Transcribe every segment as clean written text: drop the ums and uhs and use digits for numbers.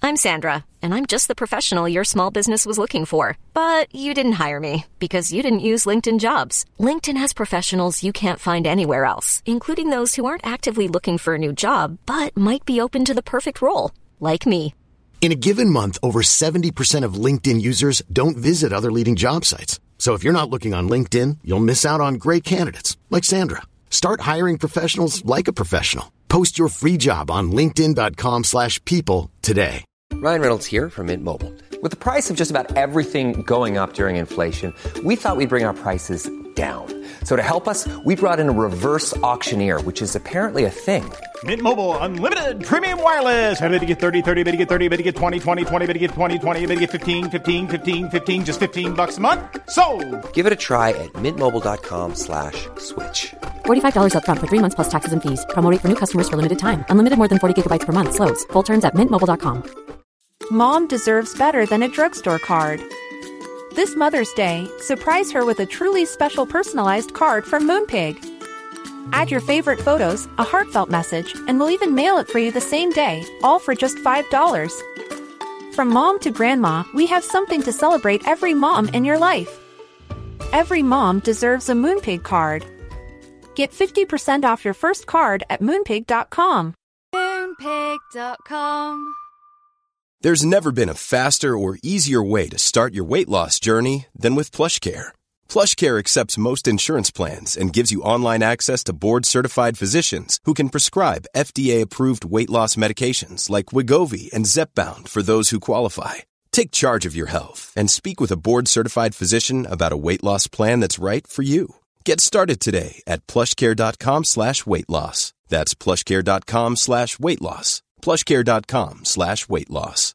I'm Sandra, and I'm just the professional your small business was looking for. But you didn't hire me because you didn't use LinkedIn Jobs. LinkedIn has professionals you can't find anywhere else, including those who aren't actively looking for a new job, but might be open to the perfect role, like me. In a given month, over 70% of LinkedIn users don't visit other leading job sites. So if you're not looking on LinkedIn, you'll miss out on great candidates like Sandra. Start hiring professionals like a professional. Post your free job on linkedin.com/people today. Ryan Reynolds here from Mint Mobile. With the price of just about everything going up during inflation, we thought we'd bring our prices down. So to help us, we brought in a reverse auctioneer, which is apparently a thing. Mint Mobile Unlimited Premium Wireless. How to get 30, 30, how to get 30, how to get 20, 20, 20, how to get 20, 20, how to get 15, 15, 15, 15, just $15 a month? Sold! Give it a try at mintmobile.com/switch. $45 up front for 3 months plus taxes and fees. Promo rate for new customers for limited time. Unlimited more than 40 gigabytes per month. Slows full terms at mintmobile.com. Mom deserves better than a drugstore card. This Mother's Day, surprise her with a truly special personalized card from Moonpig. Add your favorite photos, a heartfelt message, and we'll even mail it for you the same day, all for just $5. From mom to grandma, we have something to celebrate every mom in your life. Every mom deserves a Moonpig card. Get 50% off your first card at Moonpig.com. Moonpig.com. There's never been a faster or easier way to start your weight loss journey than with PlushCare. PlushCare accepts most insurance plans and gives you online access to board-certified physicians who can prescribe FDA-approved weight loss medications like Wegovy and Zepbound for those who qualify. Take charge of your health and speak with a board-certified physician about a weight loss plan that's right for you. Get started today at plushcare.com/weight loss. That's plushcare.com/weight loss. plushcare.com/weight loss.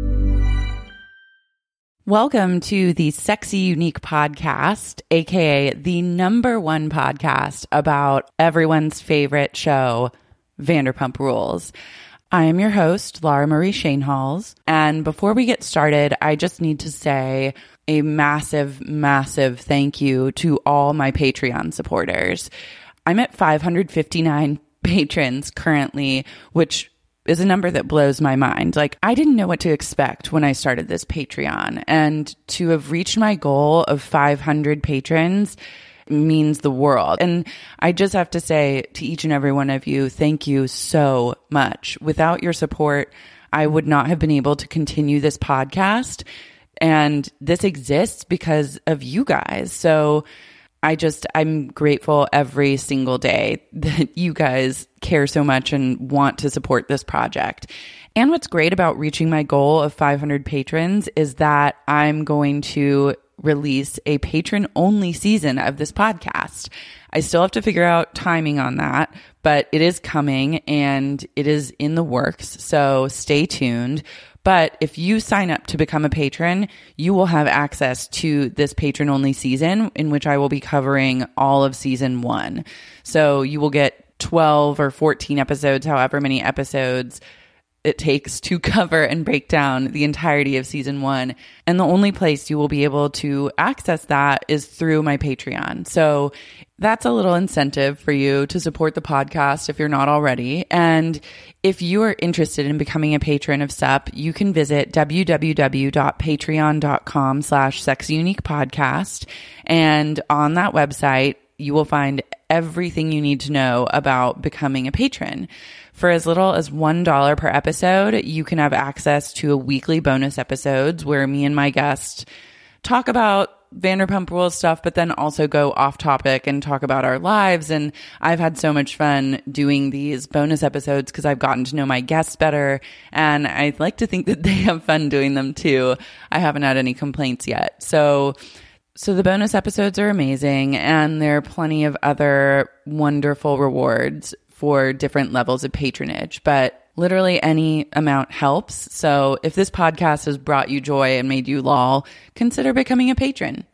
Welcome to the Sexy Unique Podcast, aka the #1 podcast about everyone's favorite show, Vanderpump Rules. I am your host, Laura Marie Schoenhals, and before we get started, I just need to say a massive, massive thank you to all my Patreon supporters. I'm at 559 patrons currently, which is a number that blows my mind. Like, I didn't know what to expect when I started this Patreon, and to have reached my goal of 500 patrons means the world. And I just have to say to each and every one of you, thank you so much. Without your support, I would not have been able to continue this podcast, and this exists because of you guys. So I'm grateful every single day that you guys care so much and want to support this project. And what's great about reaching my goal of 500 patrons is that I'm going to release a patron-only season of this podcast. I still have to figure out timing on that, but it is coming and it is in the works, so stay tuned. But if you sign up to become a patron, you will have access to this patron-only season in which I will be covering all of season 1. So you will get 12 or 14 episodes, however many episodes it takes to cover and break down the entirety of season 1. And the only place you will be able to access that is through my Patreon. So that's a little incentive for you to support the podcast if you're not already. And if you are interested in becoming a patron of SUP, you can visit www.patreon.com/sexyuniquepodcast. And on that website, you will find everything you need to know about becoming a patron. For as little as $1 per episode, you can have access to a weekly bonus episodes where me and my guest talk about Vanderpump Rules stuff, but then also go off topic and talk about our lives. And I've had so much fun doing these bonus episodes because I've gotten to know my guests better, and I like to think that they have fun doing them too. I haven't had any complaints yet. So the bonus episodes are amazing, and there are plenty of other wonderful rewards for different levels of patronage, but literally any amount helps. So if this podcast has brought you joy and made you lol, consider becoming a patron.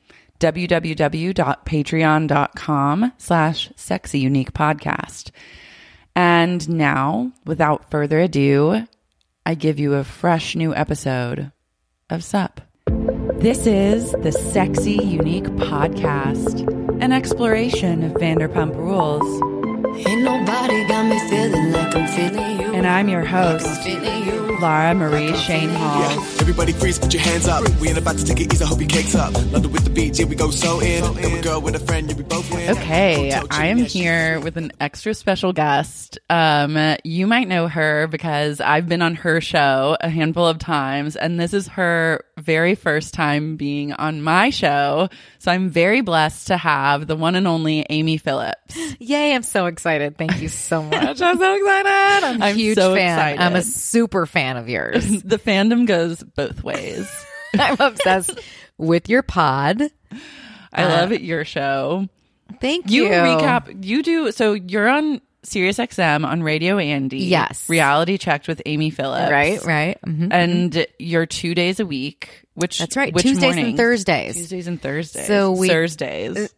www.patreon.com/sexyuniquepodcast. And now, without further ado, I give you a fresh new episode of SUP. This is the Sexy Unique Podcast, an exploration of Vanderpump Rules. Ain't nobody got me feeling like I'm feeling you. And I'm your host, Laura Marie Shane Hall. Yeah, everybody freeze, put your hands up. We ain't about to take it easy, hope your cake's up. London with the beach, here we go so in. Then we go with a friend, yeah, we both win. Okay, I am here with an extra special guest. You might know her because I've been on her show a handful of times, and this is her very first time being on my show. So I'm very blessed to have the one and only Amy Phillips. Yay, I'm so excited. Thank you so much. I'm so excited. I'm a huge so fan. Excited. I'm a super fan of yours. The fandom goes both ways. I'm obsessed with your pod. I love it, your show. Thank you. You recap. You do. So you're on SiriusXM on Radio Andy. Yes. Reality Checked with Amy Phillips. Right. Mm-hmm. And you're 2 days a week. That's right. Which Tuesdays mornings? and Thursdays. Tuesdays and Thursdays. So Thursdays.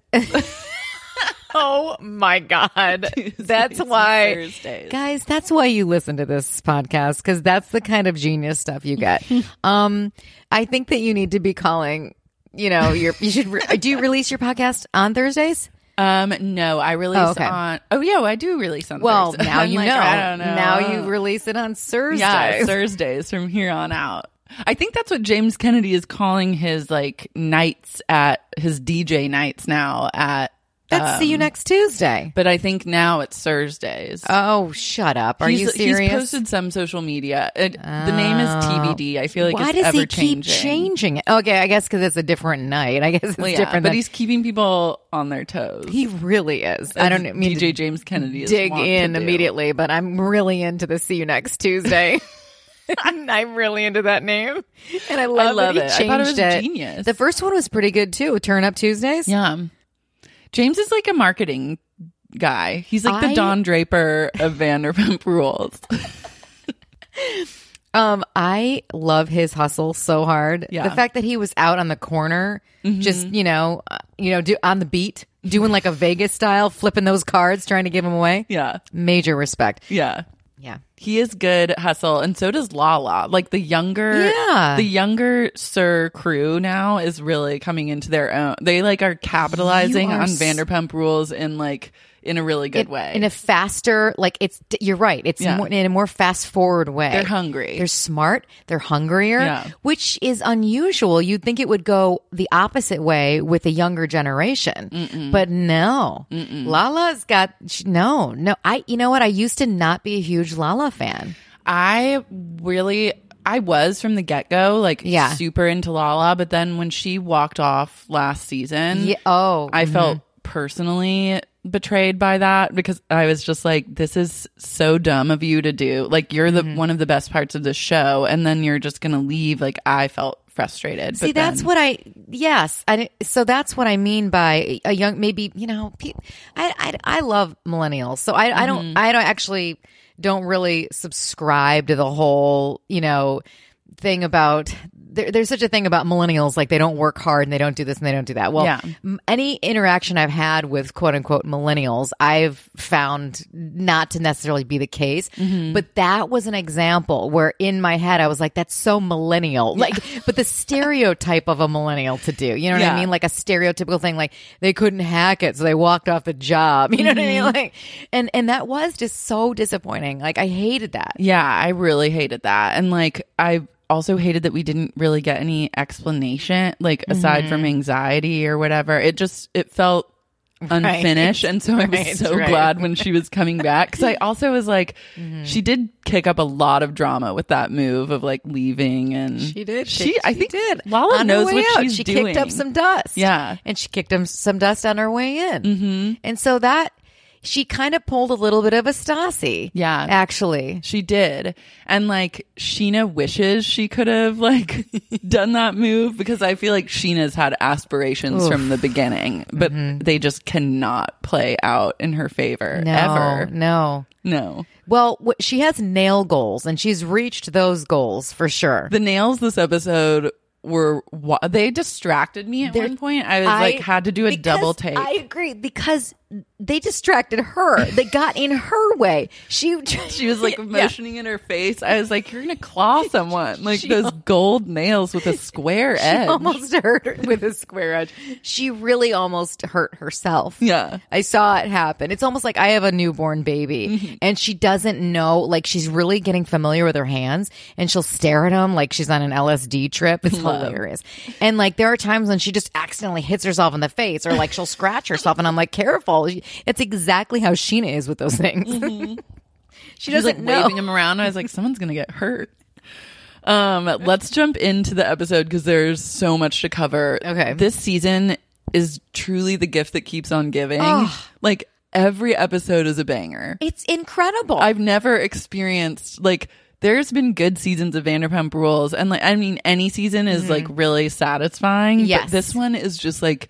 Oh my God. That's why, Thursdays. guys, that's why you listen to this podcast, because that's the kind of genius stuff you get. I think that you need to be calling, do you release your podcast on Thursdays? No, I release on. Oh yeah, I do release on. Well, Thursdays. now I'm you like, know. I don't know. Now you release it on Thursdays. Yeah, Thursdays from here on out. I think that's what James Kennedy is calling his nights at his DJ nights now at. Let's see you next Tuesday. But I think now it's Thursdays. Oh, shut up. Are you serious? He's posted some social media. The name is TBD. I feel like why it's does ever he keep changing it? Okay, I guess because it's a different night. I guess it's different. But he's keeping people on their toes. He really is. I don't mean DJ James Kennedy is dig in immediately, but I'm really into the See You Next Tuesday. I'm really into that name, and I love that he it. changed I thought it was it. Genius. The first one was pretty good too. Turn Up Tuesdays. Yeah. James is like a marketing guy. He's like the Don Draper of Vanderpump Rules. I love his hustle so hard. Yeah. The fact that he was out on the corner, just on the beat, doing like a Vegas style, flipping those cards, trying to give them away. Yeah. Major respect. Yeah. Yeah. He is good at hustle, and so does Lala. Like the younger Sir crew now is really coming into their own. They are capitalizing on Vanderpump Rules in a really good way. In a faster, you're right. It's more, in a more fast forward way. They're hungry. They're smart. They're hungrier, which is unusual. You'd think it would go the opposite way with the younger generation, but no. Lala's got no. You know what? I used to not be a huge Lala fan. I was from the get-go, super into Lala, but then when she walked off last season, I felt personally betrayed by that, because I was just like, this is so dumb of you to do. You're the one of the best parts of the show, and then you're just gonna leave. I felt frustrated. See, that's what so that's what I mean by a young, maybe, I love millennials, so I don't really subscribe to the whole, thing about there's such a thing about millennials, they don't work hard and they don't do this and they don't do that. Well, any interaction I've had with quote unquote millennials, I've found not to necessarily be the case. But that was an example where in my head I was like, that's so millennial. But the stereotype of a millennial to do, you know what I mean? Like a stereotypical thing, they couldn't hack it, so they walked off the job. You know what I mean? And that was just so disappointing. I hated that. Yeah, I really hated that. And I also hated that we didn't really get any explanation, aside from anxiety or whatever. It felt unfinished. And so I was so glad when she was coming back, because I also was she did kick up a lot of drama with that move of leaving, and she did. I think Lala on knows what out, she's she doing. Kicked up some dust. Yeah. And she kicked up some dust on her way in. And so that she kind of pulled a little bit of a Stassi. Yeah. Actually. She did. And Sheena wishes she could have done that move, because I feel like Sheena's had aspirations from the beginning, but they just cannot play out in her favor ever. No. Well, she has nail goals, and she's reached those goals for sure. The nails this episode they distracted me at one point. I was had to do a double take. I agree, because they distracted her. They got in her way. She was like motioning in her face. I was like, you're going to claw someone. Like those gold nails with a square edge. She almost hurt her with a square edge. She really almost hurt herself. Yeah. I saw it happen. It's almost like I have a newborn baby and she doesn't know, like she's really getting familiar with her hands and she'll stare at them like she's on an LSD trip. It's hilarious. And like there are times when she just accidentally hits herself in the face or like she'll scratch herself and I'm like, careful. It's exactly how Sheena is with those things. She doesn't like know. Waving him around. I was like, someone's going to get hurt. Let's jump into the episode because there's so much to cover. Okay. This season is truly the gift that keeps on giving. Like every episode is a banger. It's incredible. I've never experienced like there's been good seasons of Vanderpump Rules and like I mean any season is like really satisfying. Yes. But this one is just like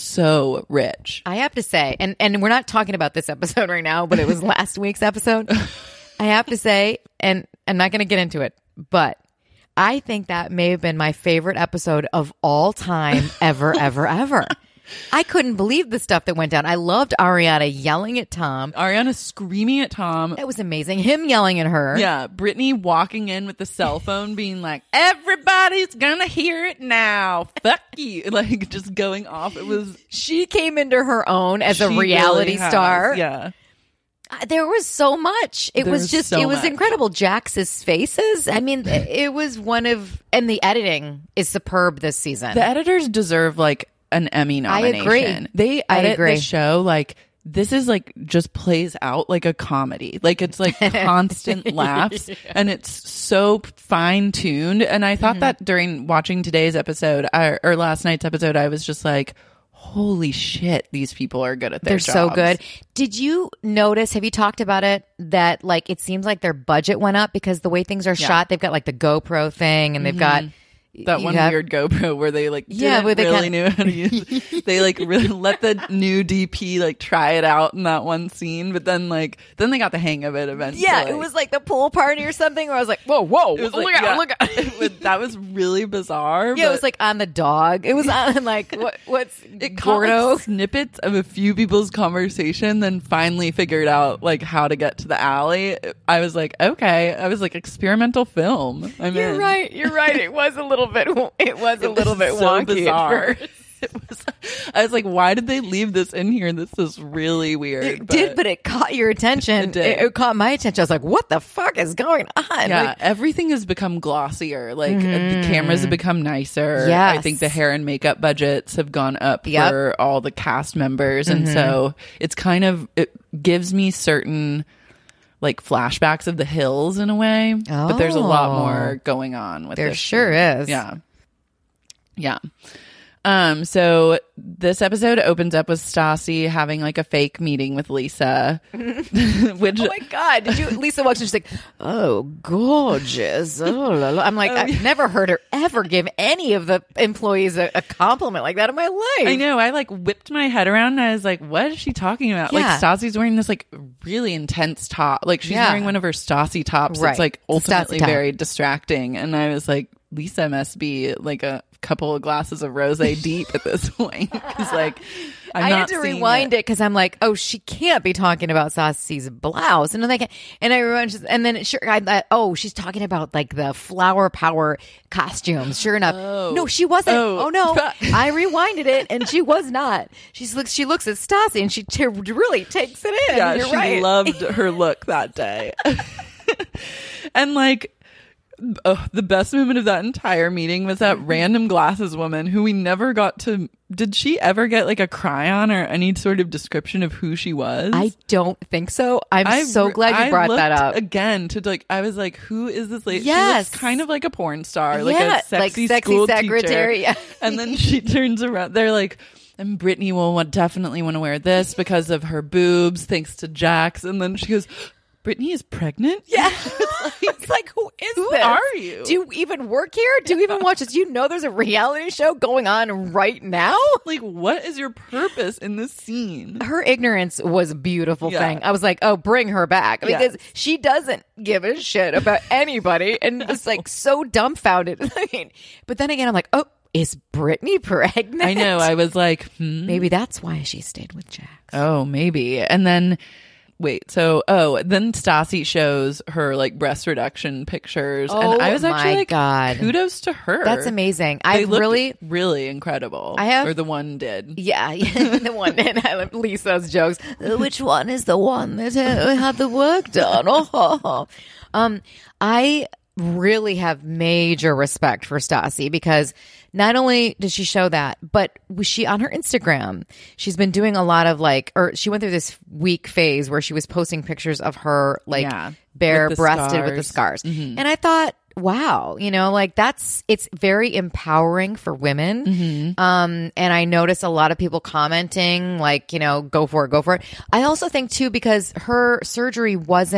so rich. I have to say, and we're not talking about this episode right now, but it was last week's episode. I have to say, and I'm not going to get into it, but I think that may have been my favorite episode of all time ever, ever, ever. I couldn't believe the stuff that went down. I loved Ariana yelling at Tom. Ariana screaming at Tom. It was amazing. Him yelling at her. Yeah. Brittany walking in with the cell phone being like, everybody's gonna hear it now. Fuck you. Like just going off. It was. She came into her own as a reality really star. Yeah. There was so much. It was much. incredible. Jax's faces. I mean, it was and the editing is superb this season. The editors deserve like an Emmy nomination. I agree. They edit the show like this is like just plays out like a comedy. Like it's like constant laughs and it's so fine tuned. And I thought that during watching today's episode or last night's episode, I was just like, holy shit, these people are good at their jobs. They're so good. Did you notice, have you talked about it, that like it seems like their budget went up because the way things are shot, they've got like the GoPro thing and they've got that one weird GoPro where they like didn't really knew how to use it. They like really let the new DP like try it out in that one scene, but then they got the hang of it eventually. Yeah, it was like the pool party or something where I was like, whoa, look out. That was really bizarre. Yeah, it was like on the dog. It was on like what's it Gordo? Like snippets of a few people's conversation, then finally figured out like how to get to the alley. I was like, okay. I was like, experimental film. You're right. It was a little bit wonky bizarre. at first. I was like, why did they leave this in here? This is really weird. It did, but it caught your attention. It did. It caught my attention. I was like, what the fuck is going on? Yeah, like, everything has become glossier. Like the cameras have become nicer. Yes. I think the hair and makeup budgets have gone up for all the cast members. And so it's kind of, it gives me certain like flashbacks of the Hills in a way. But there's a lot more going on with there this. Sure is. Yeah. Yeah. So this episode opens up with Stassi having like a fake meeting with Lisa, which oh my God, Lisa walks in, she's like, oh, gorgeous. Oh, la, la. I'm like, I've never heard her ever give any of the employees a compliment like that in my life. I know. I like whipped my head around and I was like, what is she talking about? Yeah. Like Stassi's wearing this like really intense top. Like she's wearing one of her Stassi tops. Right. That's like ultimately Stassi top. very distracting. And I was like, Lisa must be like a couple of glasses of rosé deep at this point. Because like I had to rewind it because I'm like, oh, she can't be talking about Stassi's blouse, and then I rewind, and then I thought, oh, she's talking about like the flower power costumes. Sure enough, no, she wasn't. Oh no, I rewinded it, and she was not. She looks at Stassi, and she really takes it in. Yeah, You're she right. loved her look that day, and like. Oh, the best moment of that entire meeting was that random glasses woman who we never got to. Did she ever get like a cryon or any sort of description of who she was? I don't think so. I'm so glad you brought that up again. To like, I was like, who is this lady? Yes, she looks kind of like a porn star, like a sexy school secretary. Teacher. And then she turns around. They're like. And Brittany will definitely want to wear this because of her boobs, thanks to Jax. And then she goes, Brittany is pregnant? Yeah. It's like, who is who this? Are you? Do you even work here? Do you even watch this? You know there's a reality show going on right now? Like, what is your purpose in this scene? Her ignorance was a beautiful thing. I was like, oh, bring her back. Because she doesn't give a shit about anybody and is like so dumbfounded. I mean, but then again, I'm like, oh, is Brittany pregnant? I know. I was like, maybe that's why she stayed with Jax. Oh, maybe. And then then Stassi shows her like breast reduction pictures, and I was actually like, God. Kudos to her. That's amazing. They looked really incredible. Or the one did. Yeah, the one did. I love Lisa's jokes. Which one is the one that had the work done? I really have major respect for Stassi because not only did she show that, but was she on her Instagram, she's been doing a lot of she went through this week phase where she was posting pictures of her bare breasted with the scars. Mm-hmm. And I thought, wow, it's very empowering for women. Mm-hmm. And I noticed a lot of people commenting go for it. I also think too, because her surgery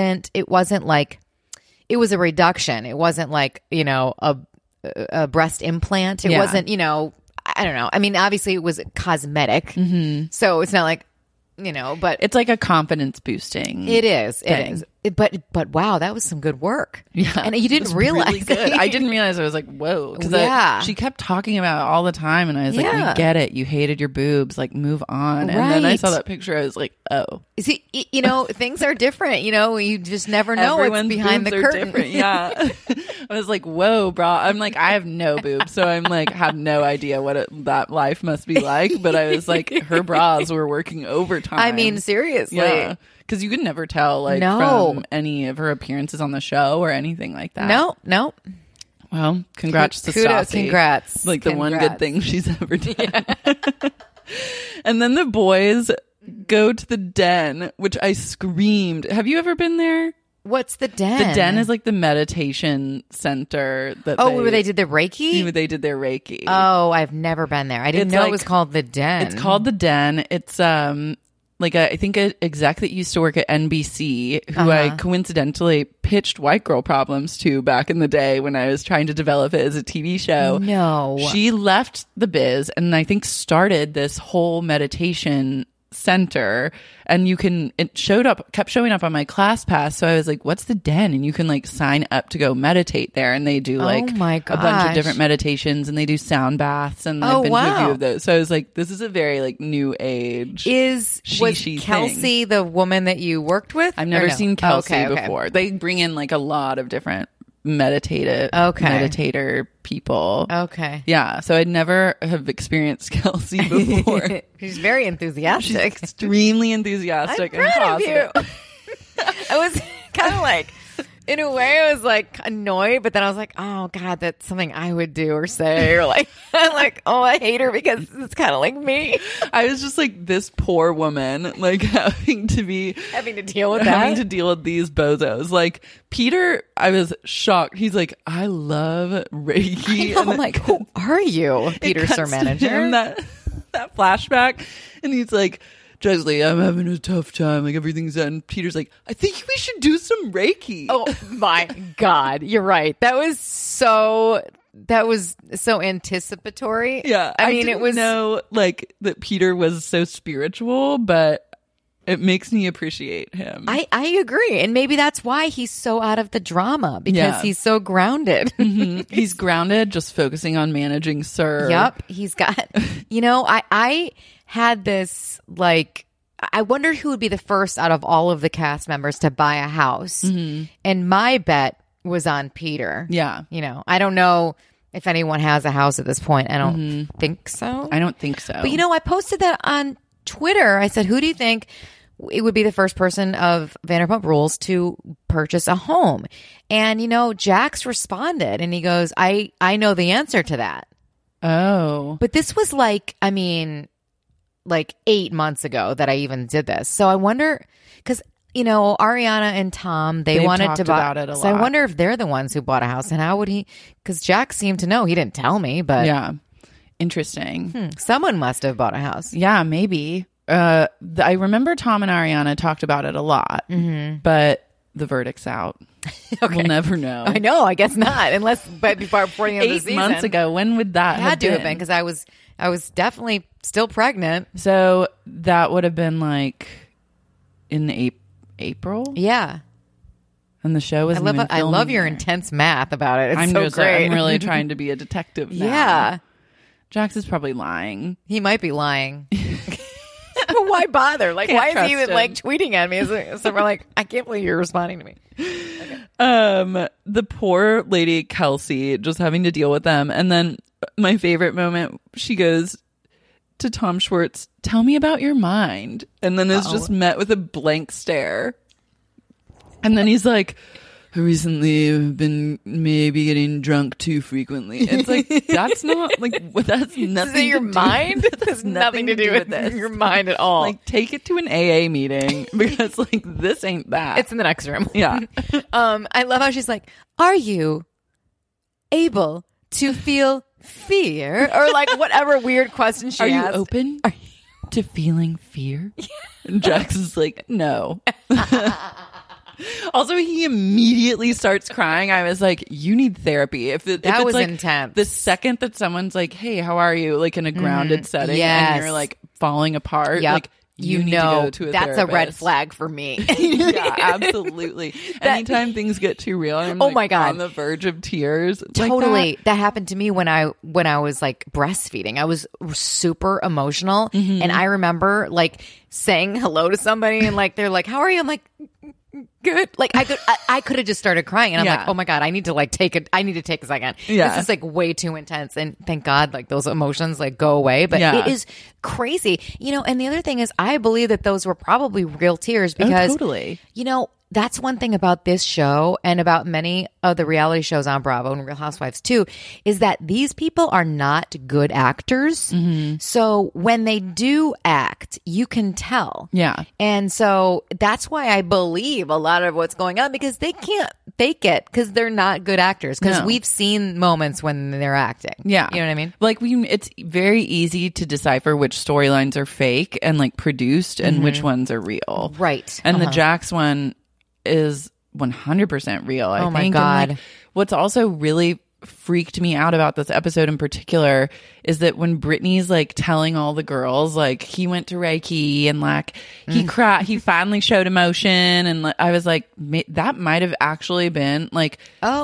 it was a reduction. It wasn't a breast implant. It wasn't, I don't know. I mean, obviously it was cosmetic. Mm-hmm. So it's not like, but it's like a confidence boosting. It is. But wow, that was some good work. Yeah. And you didn't realize. Really good. I didn't realize. I was like, whoa. Because she kept talking about it all the time. And I was like, we get it. You hated your boobs. Like, move on. And then I saw that picture. I was like, oh. See, things are different. You just never know what's behind the curtain. Different. Yeah. I was like, whoa, bra. I'm like, I have no boobs. So I'm like, have no idea what that life must be like. But I was like, her bras were working overtime. I mean, seriously. Yeah. Because you could never tell, from any of her appearances on the show or anything like that. No. Well, congrats to Stassi. Congrats. The one good thing she's ever done. Yeah. And then the boys go to the Den, which I screamed. Have you ever been there? What's the Den? The Den is the meditation center. Where they did the Reiki? They did their Reiki. Oh, I've never been there. I didn't know it was called the Den. It's called the Den. It's I think an exec that used to work at NBC, who I coincidentally pitched White Girl Problems to back in the day when I was trying to develop it as a TV show. No. She left the biz and I think started this whole meditation center, and it kept showing up on my class pass. So I was like, what's the Den? And you can sign up to go meditate there, and they do a bunch of different meditations, and they do sound baths, and I've been to a few of those. So I was like, this is a very new age. Was Kelsey the woman that you worked with? I've never seen Kelsey before. They bring in a lot of different meditator people. Okay. Yeah. So I'd never have experienced Kelsey before. She's very enthusiastic. She's extremely enthusiastic and positive. I was kind of in a way, I was annoyed, but then I was like, oh God, that's something I would do or say, or I'm like, oh, I hate her because it's kind of like me. I was just this poor woman, having to deal with these bozos. Peter, I was shocked. He's like, I love Reiki. I'm like, who are you, Peter, Sir Manager? That flashback, and he's like, Jesley, I'm having a tough time. Everything's done. Peter's like, I think we should do some Reiki. Oh my God, you're right. That was so anticipatory. Yeah, I mean, it was know that Peter was so spiritual, but it makes me appreciate him. I agree, and maybe that's why he's so out of the drama because he's so grounded. Mm-hmm. He's grounded, just focusing on managing Sir. Yep, he's got. I had this I wondered who would be the first out of all of the cast members to buy a house, and my bet was on Peter. Yeah, I don't know if anyone has a house at this point. I don't think so. I don't think so. But I posted that on Twitter. I said, who do you think it would be the first person of Vanderpump Rules to purchase a home? And Jax responded, and he goes, I know the answer to that. Oh, but this was 8 months ago that I even did this. So I wonder, because, Ariana and Tom, they've wanted to buy it a lot. So I wonder if they're the ones who bought a house, and how would he, because Jack seemed to know. He didn't tell me, but. Yeah. Interesting. Someone must have bought a house. Yeah, maybe. I remember Tom and Ariana talked about it a lot, but the verdict's out. Okay. We'll never know. I know. I guess not, but before the end of the season. 8 months ago. When would that have had to have been? Because I was definitely still pregnant. So that would have been in April. Yeah. And the show was. I love your intense math about it. It's so great. I'm really trying to be a detective now. Yeah. Jax is probably lying. He might be lying. Why bother? Like, why is he even like tweeting at me? So we're like, I can't believe you're responding to me. Okay. The poor lady Kelsey just having to deal with them. And then my favorite moment, she goes to Tom Schwartz, tell me about your mind. And then is just met with a blank stare. And then he's like, I recently have been maybe getting drunk too frequently. It's like, that's not like, that's nothing to your do. mind? That's nothing to do with this. Your mind at all. Like, take it to an AA meeting because like this ain't that. It's in the next room. Yeah. I love how she's like, are you able to feel fear? Or like whatever weird question she asks. Are you open to feeling fear? And Jax is like, no. Also, he immediately starts crying. I was like, you need therapy. If it's was like intense. The second that someone's like, hey, how are you? Like in a grounded setting and you're like falling apart. Yep. Like, you need to go to a that's therapist. a red flag for me. Yeah, absolutely. Anytime things get too real, I'm oh my God, on the verge of tears. Totally. Like that happened to me when I was like breastfeeding. I was super emotional. And I remember like saying hello to somebody and like, they're like, how are you? I'm like, good. Like I could have just started crying and I'm like, oh my God, I need to take a second. Yeah. This is like way too intense. And thank God like those emotions like go away. But it is crazy. You know, and the other thing is I believe that those were probably real tears because totally. You know, that's one thing about this show and about many of the reality shows on Bravo and Real Housewives too, is that these people are not good actors. So when they do act, you can tell. Yeah. And so that's why I believe a lot of what's going on because they can't fake it because they're not good actors because we've seen moments when they're acting. Yeah. You know what I mean? Like it's very easy to decipher which storylines are fake and like produced and which ones are real. Right. And the Jax one is 100% real, I think. Oh my God. And like, what's also really freaked me out about this episode in particular is that when Brittany's like telling all the girls like he went to Reiki and like he cried, he finally showed emotion, and I was like, that might have actually been like,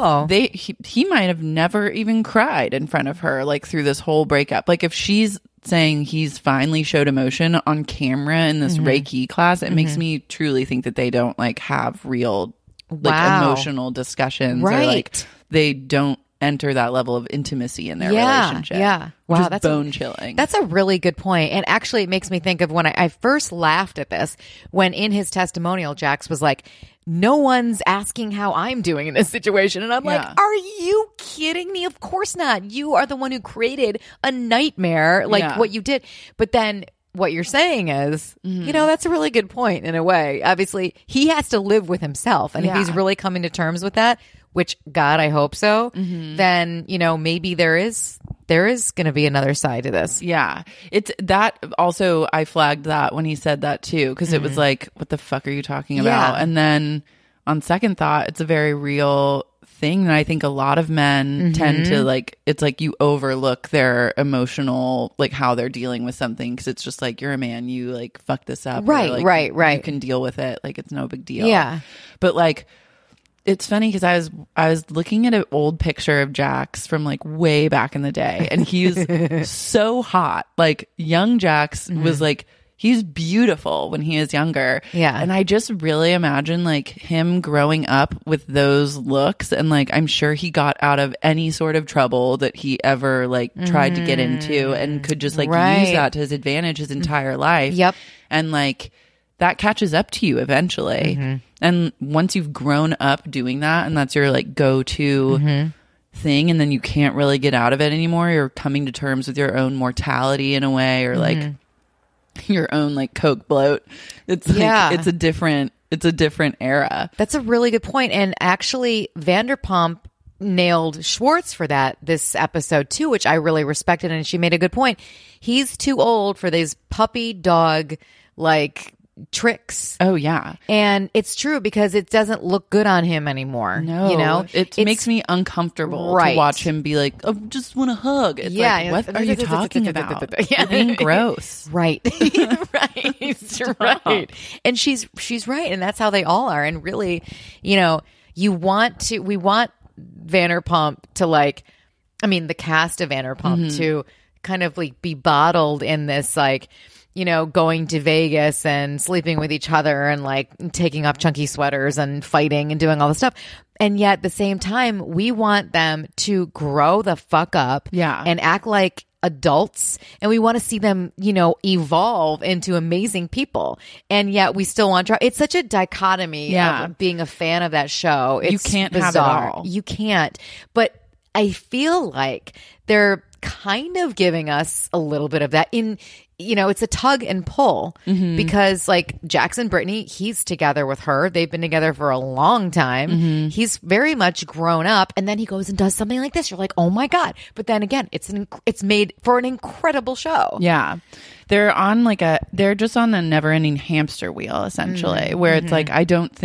he might have never even cried in front of her like through this whole breakup. Like if she's saying he's finally showed emotion on camera in this Reiki class, it makes me truly think that they don't like have real like emotional discussions or like they don't enter that level of intimacy in their relationship. Yeah. Wow. That's bone chilling. That's a really good point. And actually it makes me think of when I first laughed at this, when in his testimonial, Jax was like, no one's asking how I'm doing in this situation. And I'm like, are you kidding me? Of course not. You are the one who created a nightmare like what you did. But then what you're saying is, you know, that's a really good point in a way. Obviously, he has to live with himself. And if he's really coming to terms with that, which God, I hope so, then, you know, maybe there is going to be another side to this. Yeah. It's that also, I flagged that when he said that too, because it was like, what the fuck are you talking about? And then on second thought, it's a very real thing. And I think a lot of men tend to like, it's like you overlook their emotional, like how they're dealing with something. Cause it's just like, you're a man, you like fuck this up. Right, or, like, right. You can deal with it. Like it's no big deal. Yeah. But like, it's funny because I was looking at an old picture of Jax from like way back in the day, and he's so hot. Like young Jax was like, he's beautiful when he is younger. Yeah. And I just really imagine like him growing up with those looks, and like I'm sure he got out of any sort of trouble that he ever like tried to get into and could just like use that to his advantage his entire life. Yep. And like that catches up to you eventually. And once you've grown up doing that and that's your like go-to thing, and then you can't really get out of it anymore, you're coming to terms with your own mortality in a way, or like your own like Coke bloat. It's like it's a different era. That's a really good point. And actually Vanderpump nailed Schwartz for that this episode too, which I really respected, and she made a good point. He's too old for these puppy dog like tricks. Oh yeah. And it's true because it doesn't look good on him anymore. No. You know? It makes me uncomfortable to watch him be like, oh, just want to hug. It's like, what are you talking about? You're being gross. Right. Right. And she's right. And that's how they all are. And really, you know, we want Vanderpump to like, I mean, the cast of Vanderpump to kind of like be bottled in this like, you know, going to Vegas and sleeping with each other and like taking off chunky sweaters and fighting and doing all this stuff. And yet at the same time, we want them to grow the fuck up and act like adults. And we want to see them, you know, evolve into amazing people. And yet we still want to. It's such a dichotomy of being a fan of that show. It's you can't bizarre. have it all. You can't. But I feel like they're kind of giving us a little bit of that in, you know, it's a tug and pull because like Jackson Brittany, he's together with her. They've been together for a long time. He's very much grown up. And then he goes and does something like this. You're like, oh my God. But then again, it's made for an incredible show. Yeah. They're just on a never ending hamster wheel essentially, where it's like,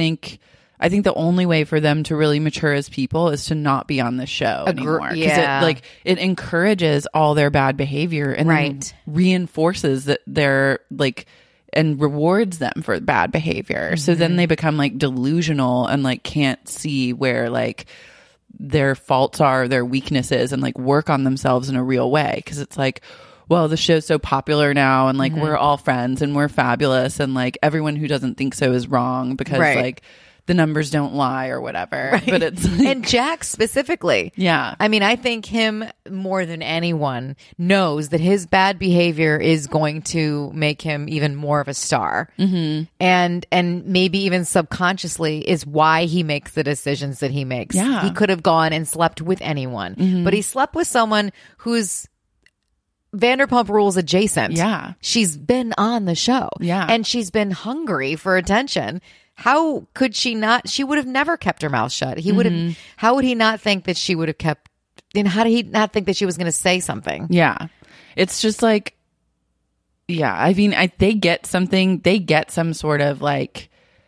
I think the only way for them to really mature as people is to not be on the show anymore. Because it encourages all their bad behavior and then reinforces that they're like, and rewards them for bad behavior. So then they become like delusional and like can't see where like their faults are, their weaknesses, and like work on themselves in a real way. Because it's like, well, the show's so popular now and like we're all friends and we're fabulous and like everyone who doesn't think so is wrong because like the numbers don't lie or whatever. Right. But it's like, and Jack specifically. Yeah. I mean, I think him more than anyone knows that his bad behavior is going to make him even more of a star. And maybe even subconsciously is why he makes the decisions that he makes. Yeah. He could have gone and slept with anyone, but he slept with someone who's Vanderpump Rules adjacent. Yeah. She's been on the show. Yeah. And she's been hungry for attention. How could she not? She would have never kept her mouth shut. He would have. How would he not think that she would have kept? And how did he not think that she was going to say something? Yeah, it's just like, yeah. I mean, they get something. They get some sort of like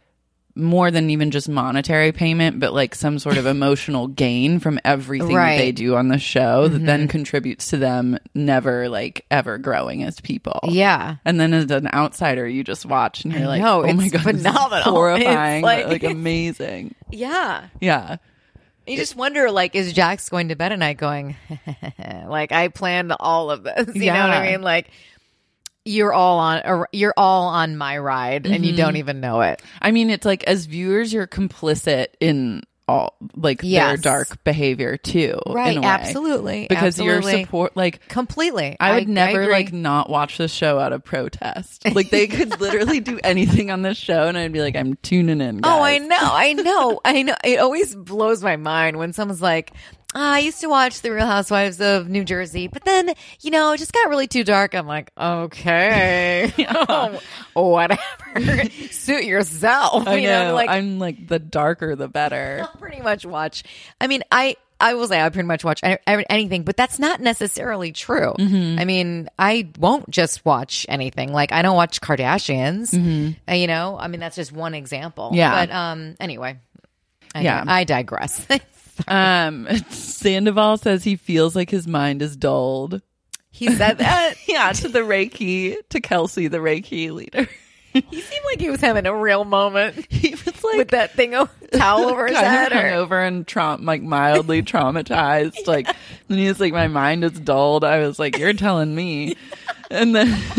more than even just monetary payment, but like some sort of emotional gain from everything that they do on the show that then contributes to them never like ever growing as people. Yeah. And then as an outsider, you just watch and you're like, no, oh my God, phenomenal. this is horrifying, it's but like amazing. Yeah. Yeah. You just wonder, like, is Jax going to bed at night going, like, I planned all of this? You know what I mean? Like, you're all on my ride and you don't even know it. I mean, it's like as viewers, you're complicit in all like their dark behavior too. Right. In a way. Absolutely. Because you're support like completely. I would never like not watch the show out of protest. Like they could literally do anything on this show and I'd be like, I'm tuning in, guys. Oh, I know. It always blows my mind when someone's like, I used to watch The Real Housewives of New Jersey, but then, you know, it just got really too dark. I'm like, okay, whatever. Suit yourself. I know. Like, I'm like, the darker, the better. I'll pretty much watch. I mean, I will say I pretty much watch anything, but that's not necessarily true. I mean, I won't just watch anything. Like, I don't watch Kardashians, you know? I mean, that's just one example. Yeah. But anyway, I digress. Sandoval says he feels like his mind is dulled. He said that? Yeah, to Kelsey, the Reiki leader. He seemed like he was having a real moment. He was like with that thing towel over his head, hungover and like mildly traumatized. Like, and he was like, my mind is dulled. I was like, you're telling me. And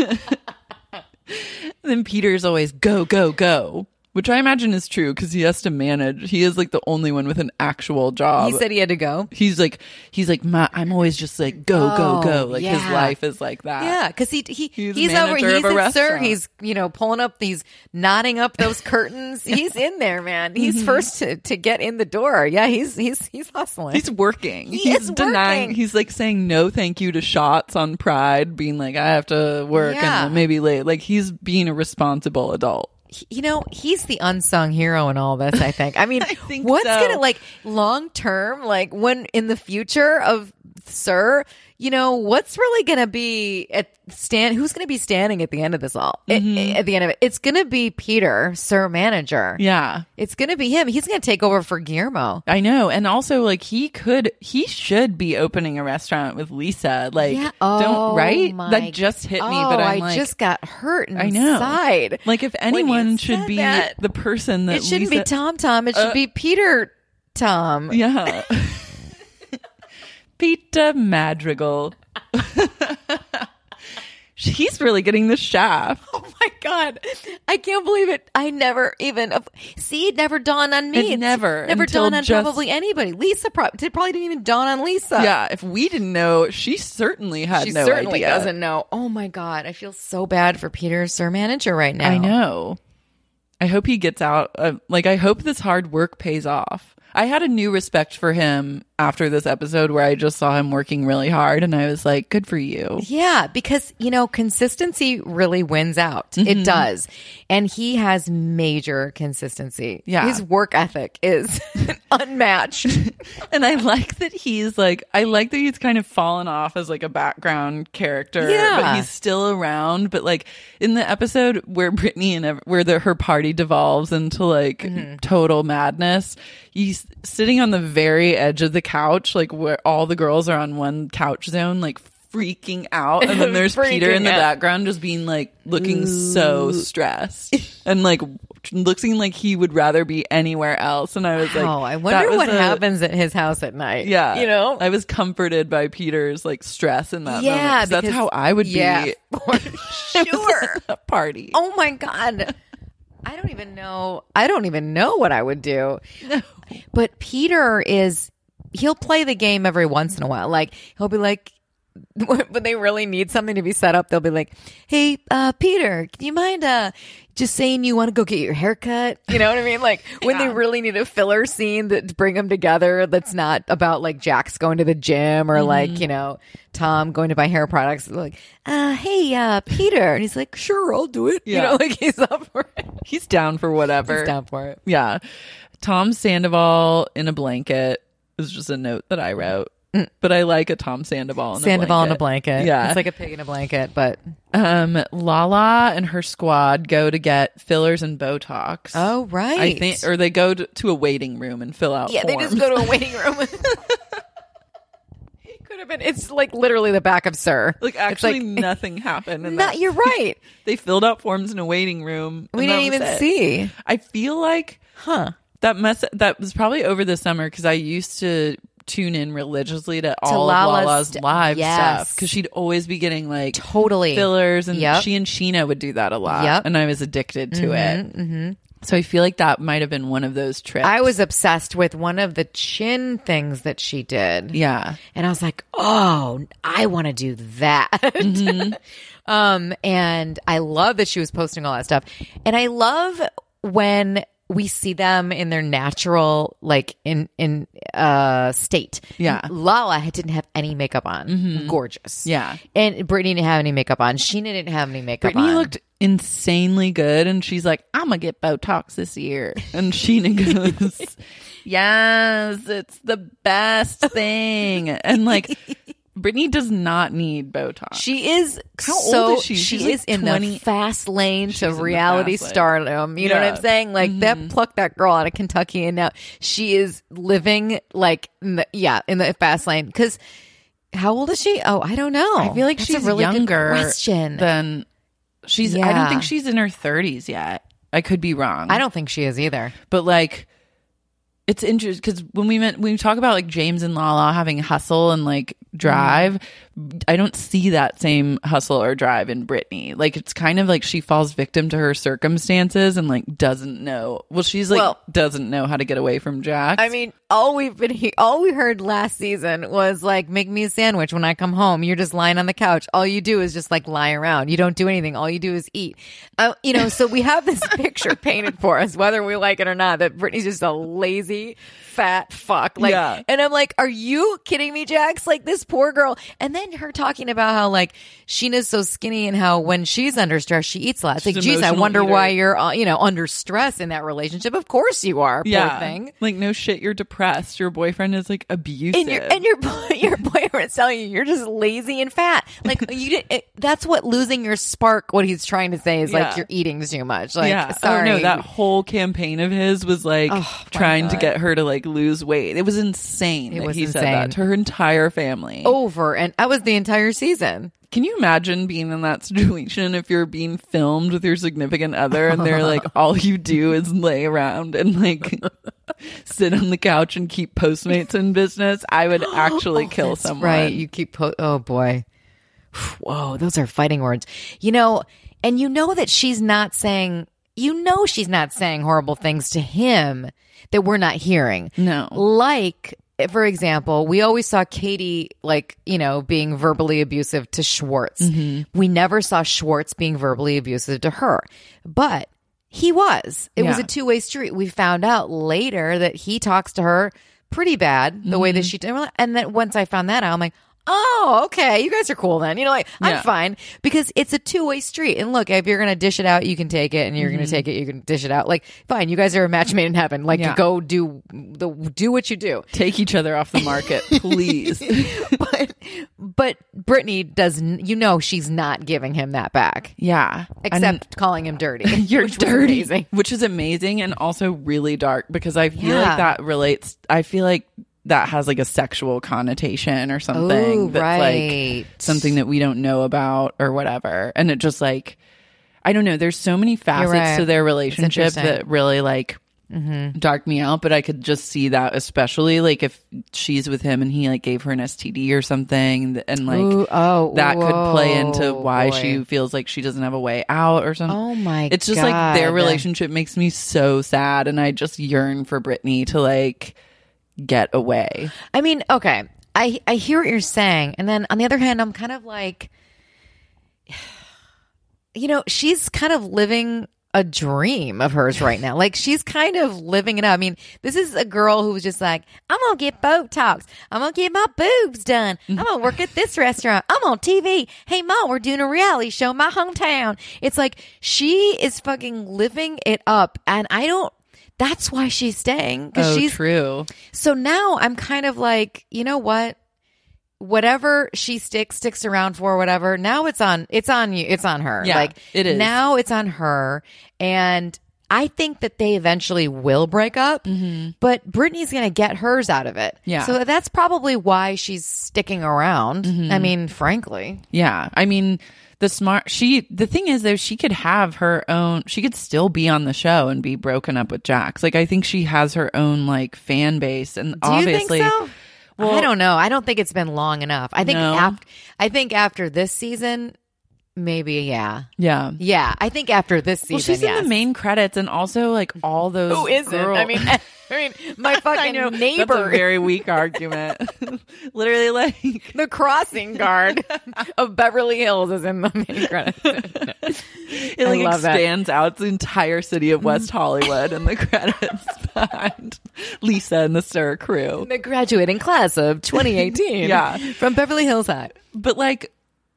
then Peter's always go, go, go. Which I imagine is true because he has to manage. He is like the only one with an actual job. He said he had to go. He's like, I'm always just like, go, go, go. Like his life is like that. Yeah, because he's over. He's at Sir. He's pulling up knotting up those curtains. He's in there, man. He's first to get in the door. Yeah, he's hustling. He's working. He's denying. Working. He's like saying no, thank you to shots on Pride, being like, I have to work and maybe late. Like he's being a responsible adult. You know, he's the unsung hero in all this, I think. I mean, what's going to, like, long term, like, when in the future of Sir, you know, what's really going to be who's going to be standing at the end of this all? At the end of it, it's going to be Peter, Sir Manager. Yeah. It's going to be him. He's going to take over for Guillermo. I know. And also, like, he should be opening a restaurant with Lisa. Like, that just hit me, but I'm like, I just got hurt inside. I know. Like, if anyone should be the person that it shouldn't be Tom. It should be Peter Tom. Yeah. Peter Madrigal. He's really getting the shaft. Oh my God. I can't believe it. I never even see, it never dawned on me. It never dawned on probably anybody. Lisa probably didn't even dawn on Lisa. Yeah, if we didn't know, she certainly had she no certainly idea. Doesn't know. Oh my God. I feel so bad for Peter's Sir Manager right now. I know. I hope he gets out. I hope this hard work pays off. I had a new respect for him after this episode where I just saw him working really hard and I was like, good for you. Yeah, because, consistency really wins out. It does. And he has major consistency. Yeah. His work ethic is unmatched. And I like that he's kind of fallen off as like a background character. Yeah. But he's still around. But like in the episode where Brittany her party devolves into like total madness, he's sitting on the very edge of the couch, like where all the girls are on one couch zone, like freaking out. And then there's Peter in the background just being like looking so stressed and like looking like he would rather be anywhere else. And I was like, I wonder what happens at his house at night. Yeah. I was comforted by Peter's like stress in that moment. Because that's how I would be. For sure. A party. Oh my God. I don't even know what I would do. No. But Peter he'll play the game every once in a while. Like he'll be like, when they really need something to be set up, they'll be like, hey, Peter, can you mind just saying you want to go get your hair cut? You know what I mean? Like when they really need a filler scene to bring them together that's not about like Jax going to the gym or like, Tom going to buy hair products. Like, hey, Peter. And he's like, sure, I'll do it. Yeah. Like he's up for it. He's down for whatever. He's down for it. Yeah. Tom Sandoval in a blanket is just a note that I wrote. But I like a Tom Sandoval in a blanket. Yeah. It's like a pig in a blanket, but Lala and her squad go to get fillers and Botox. Oh, right. I think, or they go to a waiting room and fill out forms. They just go to a waiting room. It could have been. It's like literally the back of Sir. Like actually nothing happened. You're right. They filled out forms in a waiting room. We didn't even see. I feel like, that was probably over the summer because I used to tune in religiously to all of Lala's live stuff because she'd always be getting like fillers and she and Sheena would do that a lot and I was addicted to it. So I feel like that might have been one of those trips. I was obsessed with one of the chin things that she did. Yeah. And I was like, oh, I want to do that. And I love that she was posting all that stuff. And I love when we see them in their natural, like in state. Yeah. Lala didn't have any makeup on. Gorgeous. Yeah. And Brittany didn't have any makeup on. Sheena didn't have any makeup on. Brittany looked insanely good. And she's like, I'm going to get Botox this year. And Sheena goes, yes, it's the best thing. And like, Brittany does not need Botox. She is old is she? She like is in the fast lane to reality stardom. You know what I'm saying? Like that plucked that girl out of Kentucky, and now she is living like in the fast lane. Because how old is she? Oh, I don't know. I feel like That's she's a really younger good question. than she's. I don't think she's in her 30s yet. I could be wrong. I don't think she is either. But like, it's interesting because when we talk about like James and Lala having hustle and like drive, I don't see that same hustle or drive in Brittany. Like it's kind of like she falls victim to her circumstances and like doesn't know. Well, she's like doesn't know how to get away from Jax. I mean, all we heard last season was like, make me a sandwich when I come home. You're just lying on the couch. All you do is just like lie around. You don't do anything. All you do is eat. So we have this picture painted for us, whether we like it or not, that Brittany's just a lazy fat fuck. Like, and I'm like, are you kidding me, Jax? Like this poor girl. And then her talking about how like Sheena's so skinny and how when she's under stress, she eats a lot. It's like, geez, I wonder why you're, under stress in that relationship. Of course you are. Poor thing. Like, no shit, you're depressed. Your boyfriend is like abusive. And your boyfriend's telling you you're just lazy and fat. Like that's what losing your spark, what he's trying to say is like you're eating too much. Like, sorry. Oh, no, that whole campaign of his was like trying to get her to like lose weight. It was insane. He said that to her entire family. And that was the entire season. Can you imagine being in that situation if you're being filmed with your significant other and they're like, all you do is lay around and like sit on the couch and keep Postmates in business? I would actually kill someone. Right. You keep oh boy. Whoa, those are fighting words. You know, and you know that she's not saying horrible things to him that we're not hearing. No. Like, for example, we always saw Katie, like, you know, being verbally abusive to Schwartz. We never saw Schwartz being verbally abusive to her. But he was. It was a two-way street. We found out later that he talks to her pretty bad, the way that she did. And then once I found that out, I'm like, oh, okay, you guys are cool then. You know, like, I'm fine, because it's a two-way street. And look, if you're going to dish it out, you can take it, and you're going to take it, you can dish it out. Like, fine, you guys are a match made in heaven. Like, go do what you do. Take each other off the market, please. But Brittany doesn't, you know, she's not giving him that back. Yeah. Except calling him dirty. You're dirty. Amazing. Which is amazing and also really dark, because I feel like that relates. I feel like that has like a sexual connotation or something. Ooh, that's like something that we don't know about or whatever. And it just like, I don't know. There's so many facets to their relationship that really like dark me out. But I could just see that, especially like if she's with him and he like gave her an STD or something, and like that could play into why she feels like she doesn't have a way out or something. Oh my God. It's just like their relationship makes me so sad, and I just yearn for Brittany to like get away. I mean, okay, I hear what you're saying, and then on the other hand, I'm kind of like, you know, she's kind of living a dream of hers right now. Like, she's kind of living it up. I mean, this is a girl who was just like, I'm gonna get Botox, I'm gonna get my boobs done, I'm gonna work at this restaurant, I'm on TV, hey mom, we're doing a reality show in my hometown. It's like she is fucking living it up, and that's why she's staying. She's true. So now I'm kind of like, you know what? Whatever she sticks around for, whatever. Now it's on you. It's on her. Yeah, like, it is. Now it's on her. And I think that they eventually will break up, but Brittany's going to get hers out of it. Yeah. So that's probably why she's sticking around. I mean, frankly. Yeah. I mean, the thing is though, she could have her own, she could still be on the show and be broken up with Jax. Like, I think she has her own like fan base, and obviously. Do you think so? Well, I don't know. I don't think it's been long enough. I think after this season, maybe, yeah. Yeah, I think after this season, she's in the main credits, and also like all those Who isn't? girls. I mean, my fucking neighbor. That's a very weak argument. Literally, like the crossing guard of Beverly Hills is in the main credits. It like expands out the entire city of West Hollywood and the credits behind Lisa and the SUR crew. The graduating class of 2018. Yeah. From Beverly Hills High. But like,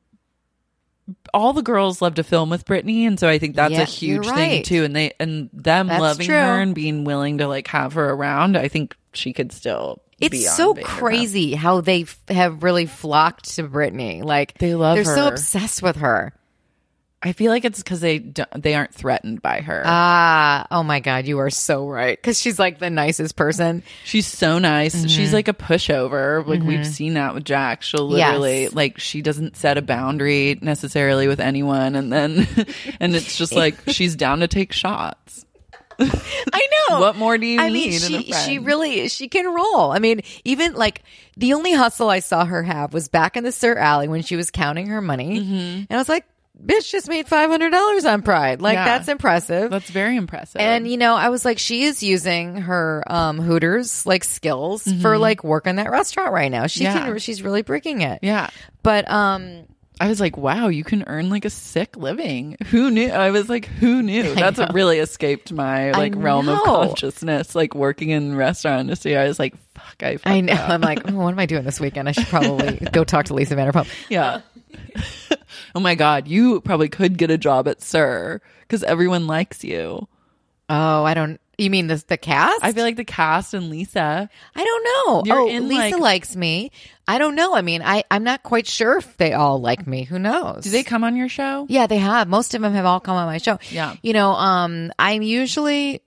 all the girls love to film with Brittany, and so I think that's a huge thing too. And them that's loving her and being willing to like have her around, I think she could still. It's so crazy how they have really flocked to Brittany. Like, they're so obsessed with her. I feel like it's because they aren't threatened by her. Oh my God, you are so right. Because she's like the nicest person. She's so nice. She's like a pushover. Like, we've seen that with Jax. She'll literally like, she doesn't set a boundary necessarily with anyone, and then and it's just like she's down to take shots. I know. What more do you need? She can roll. I mean, even like the only hustle I saw her have was back in the SUR Alley when she was counting her money, and I was like, bitch just made $500 on Pride. Like, that's impressive. That's very impressive. And, you know, I was like, she is using her Hooters like skills for like working that restaurant right now. She's really breaking it. Yeah. But I was like, wow, you can earn like a sick living. Who knew? I was like, who knew? That's what really escaped my like realm of consciousness. Like, working in the restaurant industry, I was like, fuck, I know. I'm like, what am I doing this weekend? I should probably go talk to Lisa Vanderpump. Yeah. Oh my God, you probably could get a job at SUR because everyone likes you. Oh, you mean the cast? I feel like the cast and Lisa. I don't know. Lisa likes me. I don't know. I mean, I'm not quite sure if they all like me. Who knows? Do they come on your show? Yeah, they have. Most of them have all come on my show. Yeah. You know, I'm usually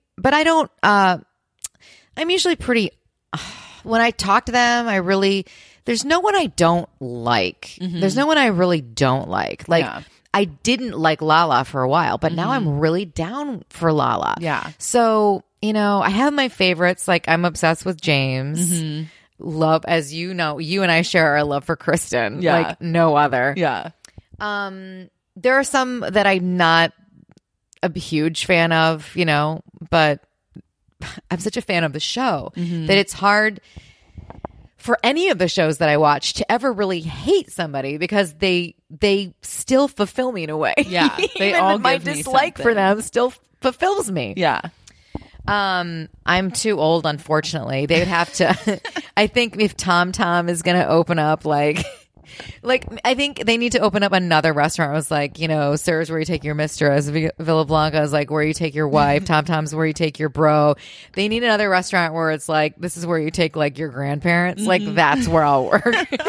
pretty, when I talk to them, there's no one I don't like. There's no one I really don't like. Like, I didn't like Lala for a while, but now I'm really down for Lala. Yeah. So, you know, I have my favorites. Like, I'm obsessed with James. Love, as you know, you and I share our love for Kristen. Yeah. Like no other. Yeah. There are some that I'm not a huge fan of, you know, but I'm such a fan of the show that it's hard for any of the shows that I watch to ever really hate somebody because they still fulfill me in a way. Yeah, they all give my me dislike for something. them still fulfills me. Yeah. I'm too old, unfortunately. They would have to. I think if Tom is going to open up, like I think they need to open up another restaurant. It was like, you know, Sir's where you take your mistress. Villa Blanca is like where you take your wife. Tom's where you take your bro. They need another restaurant where it's like, this is where you take like your grandparents. Like that's where I'll work.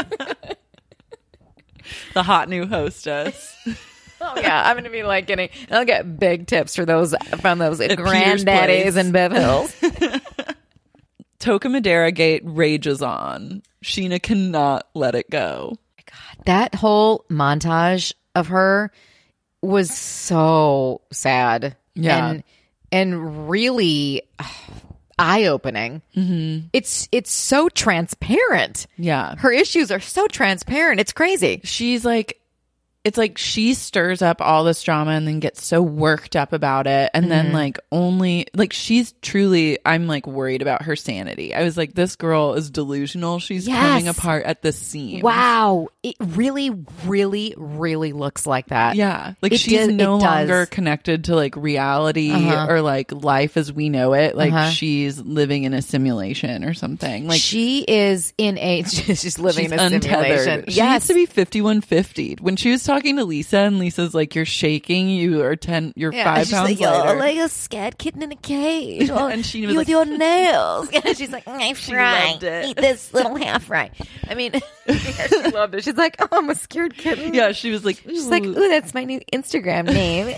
The hot new hostess. Oh yeah, I'm gonna be like getting. I'll get big tips for those from those At granddaddies in Bev Hills. Toca Madera Gate rages on. Sheena cannot let it go. That whole montage of her was so sad. Yeah. And really eye-opening. Mm-hmm. It's so transparent. Yeah. Her issues are so transparent. It's crazy. She's like, it's like she stirs up all this drama and then gets so worked up about it. And then like only like she's truly, I'm like worried about her sanity. I was like, this girl is delusional. She's coming apart at the seams. Wow. It really, really, really looks like that. Yeah. Like she's no longer connected to like reality or like life as we know it. Like she's living in a simulation or something. Like she is in a, she's living in a untethered. simulation. She needs to be 5150'd. When she was talking to Lisa and Lisa's like, you're shaking, you're 5 pounds like, lighter. like a scared kitten in a cage. And she was with like, your nails. She's like, I fry. loved it. Eat this little half fry. I mean, she loved it. She's like, oh, I'm a scared kitten. yeah, she was like, She's like, ooh, that's my new Instagram name.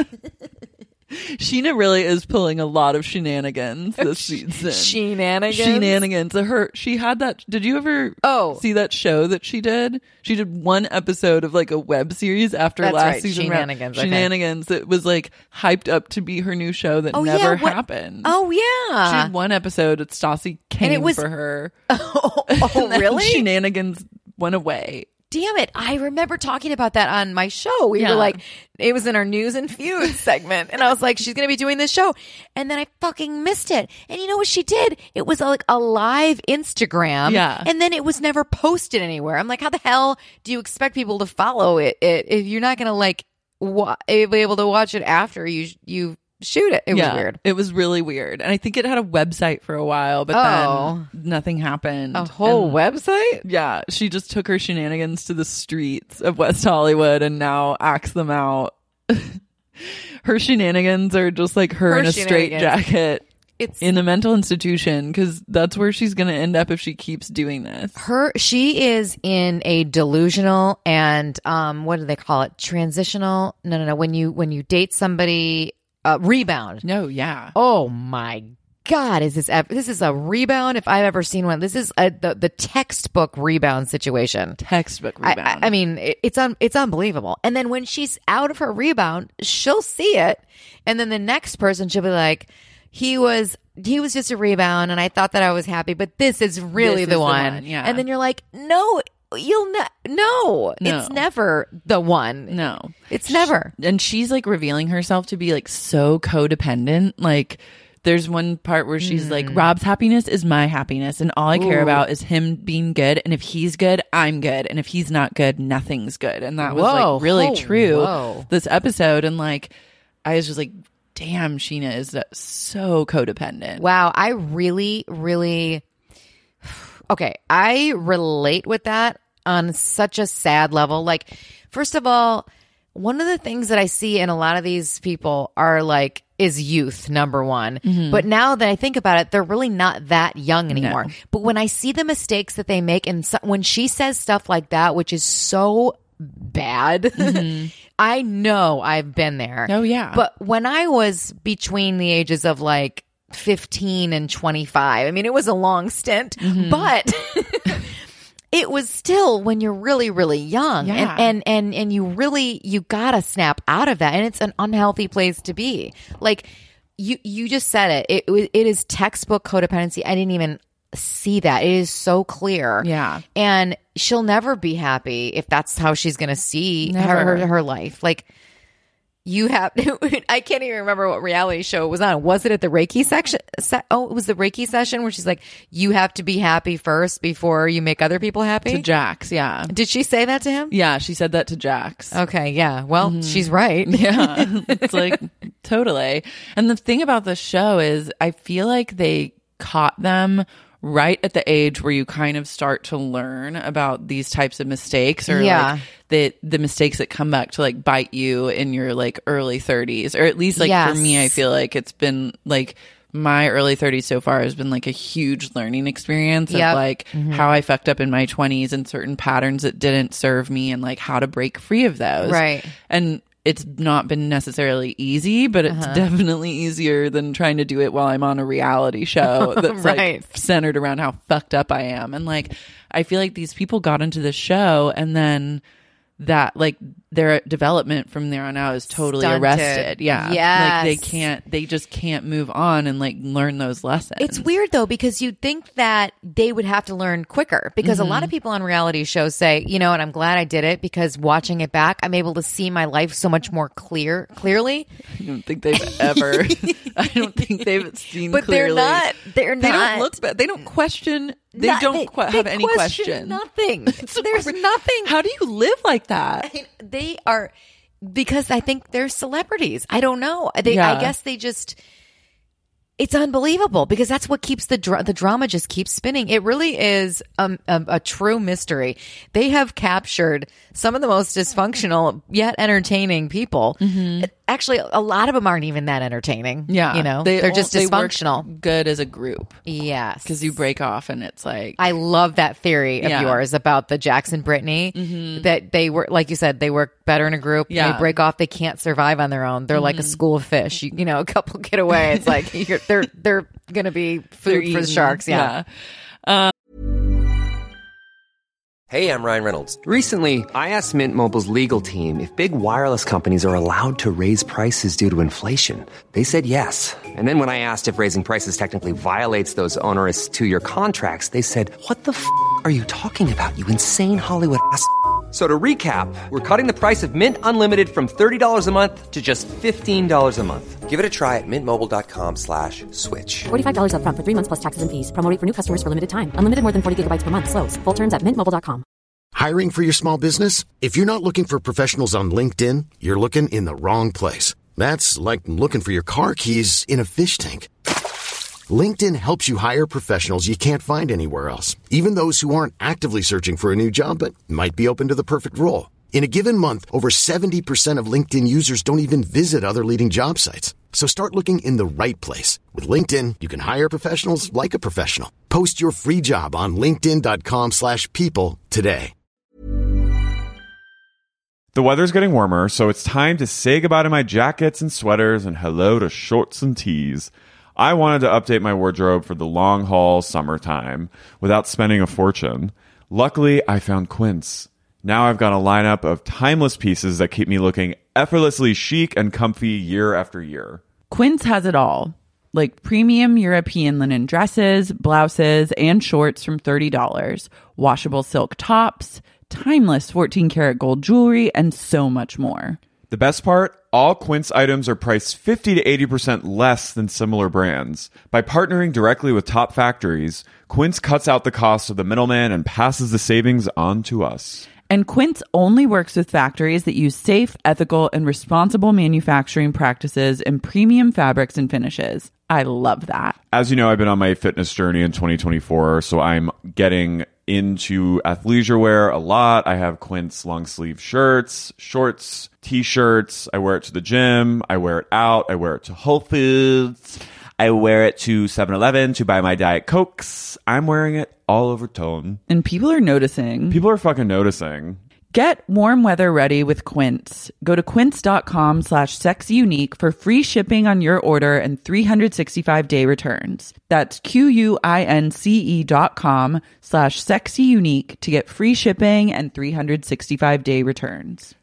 Sheena really is pulling a lot of shenanigans this season. Shenanigans. She had that. Did you ever see that show that she did? She did one episode of like a web series after last season. Shenanigans. It was like hyped up to be her new show that never happened. Oh yeah. She did one episode. Stassi came for her. Oh really? Shenanigans went away. Damn it. I remember talking about that on my show. We were like, it was in our news and feuds segment. And I was like, she's going to be doing this show. And then I fucking missed it. And you know what she did? It was like a live Instagram. Yeah. And then it was never posted anywhere. I'm like, how the hell do you expect people to follow it if you're not going to like be able to watch it after you shoot it? It was weird. It was really weird. And I think it had a website for a while, but then nothing happened. A whole website? Yeah. She just took her shenanigans to the streets of West Hollywood and now acts them out. Her shenanigans are just like her in a straitjacket. It's in a mental institution because that's where she's going to end up if she keeps doing this. She is in a delusional and what do they call it? Transitional? No. When you date somebody. Rebound. No, yeah. Oh my God, is this is a rebound if I've ever seen one. This is the textbook rebound situation. Textbook rebound. I mean, it's unbelievable. And then when she's out of her rebound, she'll see it, and then the next person she'll be like, he was just a rebound, and I thought that I was happy, but this is really the one. Yeah. And then you're like, no. No, it's never the one. No, it's never. And she's like revealing herself to be like so codependent. Like there's one part where she's like, Rob's happiness is my happiness. And all I care about is him being good. And if he's good, I'm good. And if he's not good, nothing's good. And that was like really true this episode. And like, I was just like, damn, Sheena is so codependent. Wow. I really, really, okay. I relate with that on such a sad level. Like, first of all, one of the things that I see in a lot of these people is youth, number one. Mm-hmm. But now that I think about it, they're really not that young anymore. No. But when I see the mistakes that they make, and when she says stuff like that, which is so bad, I know I've been there. Oh, yeah. But when I was between the ages of like 15 and 25, I mean, it was a long stint, but it was still when you're really, really young, and you gotta snap out of that, and it's an unhealthy place to be. Like you just said it is textbook codependency. I didn't even see that. It is so clear. Yeah. And she'll never be happy if that's how she's going to see her life. Like, you have, I can't even remember what reality show it was on. Was it at the Reiki section? It was the Reiki session where she's like, you have to be happy first before you make other people happy? To Jax, yeah. Did she say that to him? Yeah, she said that to Jax. Okay, yeah. Well, she's right. Yeah. It's like, totally. And the thing about the show is I feel like they caught them right at the age where you kind of start to learn about these types of mistakes, or like the mistakes that come back to like bite you in your like early 30s, or at least like for me, I feel like it's been like my early 30s so far has been like a huge learning experience of like how I fucked up in my 20s and certain patterns that didn't serve me, and like how to break free of those. Right. And it's not been necessarily easy, but it's definitely easier than trying to do it while I'm on a reality show that's like centered around how fucked up I am. And like, I feel like these people got into the show, and then that like their development from there on out is totally arrested. Yeah. Like they just can't move on and like learn those lessons. It's weird though, because you'd think that they would have to learn quicker, because a lot of people on reality shows say, you know, and I'm glad I did it, because watching it back, I'm able to see my life so much more clearly. I don't think they've ever, I don't think they've seen but clearly. They're not. They don't look bad. They don't question. They don't have any question. Nothing. There's nothing. How do you live like that? They are, because I think they're celebrities. I don't know. I guess they just, it's unbelievable, because that's what keeps the drama just keeps spinning. It really is a true mystery. They have captured some of the most dysfunctional yet entertaining people. Actually, a lot of them aren't even that entertaining. Yeah. You know, they're just dysfunctional. They work good as a group. Yes. Because you break off and it's like. I love that theory of yours about the Jackson Brittany, that they were, like you said, they work better in a group. Yeah. They break off. They can't survive on their own. They're like a school of fish. You know, a couple get away. It's like they're going to be food for the sharks. Yeah. Hey, I'm Ryan Reynolds. Recently, I asked Mint Mobile's legal team if big wireless companies are allowed to raise prices due to inflation. They said yes. And then when I asked if raising prices technically violates those onerous 2-year contracts, they said, "What the f*** are you talking about, you insane Hollywood ass?" So to recap, we're cutting the price of Mint Unlimited from $30 a month to just $15 a month. Give it a try at mintmobile.com/switch. $45 up front for 3 months plus taxes and fees. Promo rate for new customers for limited time. Unlimited more than 40 gigabytes per month. Slows full terms at mintmobile.com. Hiring for your small business? If you're not looking for professionals on LinkedIn, you're looking in the wrong place. That's like looking for your car keys in a fish tank. LinkedIn helps you hire professionals you can't find anywhere else, even those who aren't actively searching for a new job but might be open to the perfect role. In a given month, over 70% of LinkedIn users don't even visit other leading job sites. So start looking in the right place. With LinkedIn, you can hire professionals like a professional. Post your free job on linkedin.com/people today. The weather's getting warmer, so it's time to say goodbye to my jackets and sweaters and hello to shorts and tees. I wanted to update my wardrobe for the long haul summertime without spending a fortune. Luckily, I found Quince. Now I've got a lineup of timeless pieces that keep me looking effortlessly chic and comfy year after year. Quince has it all, like premium European linen dresses, blouses, and shorts from $30, washable silk tops, timeless 14-karat gold jewelry, and so much more. The best part? All Quince items are priced 50 to 80% less than similar brands. By partnering directly with top factories, Quince cuts out the cost of the middleman and passes the savings on to us. And Quince only works with factories that use safe, ethical, and responsible manufacturing practices and premium fabrics and finishes. I love that. As you know, I've been on my fitness journey in 2024, so I'm getting into athleisure wear a lot. I have Quince long sleeve shirts, shorts, t-shirts. I wear it to the gym. I wear it out. I wear it to Whole Foods. I wear it to 7-Eleven to buy my Diet Cokes. I'm wearing it all over Tone. And people are noticing. People are fucking noticing. Get warm weather ready with Quince. Go to quince.com/sexyunique for free shipping on your order and 365-day returns. That's QUINCE.com/sexyunique to get free shipping and 365-day returns.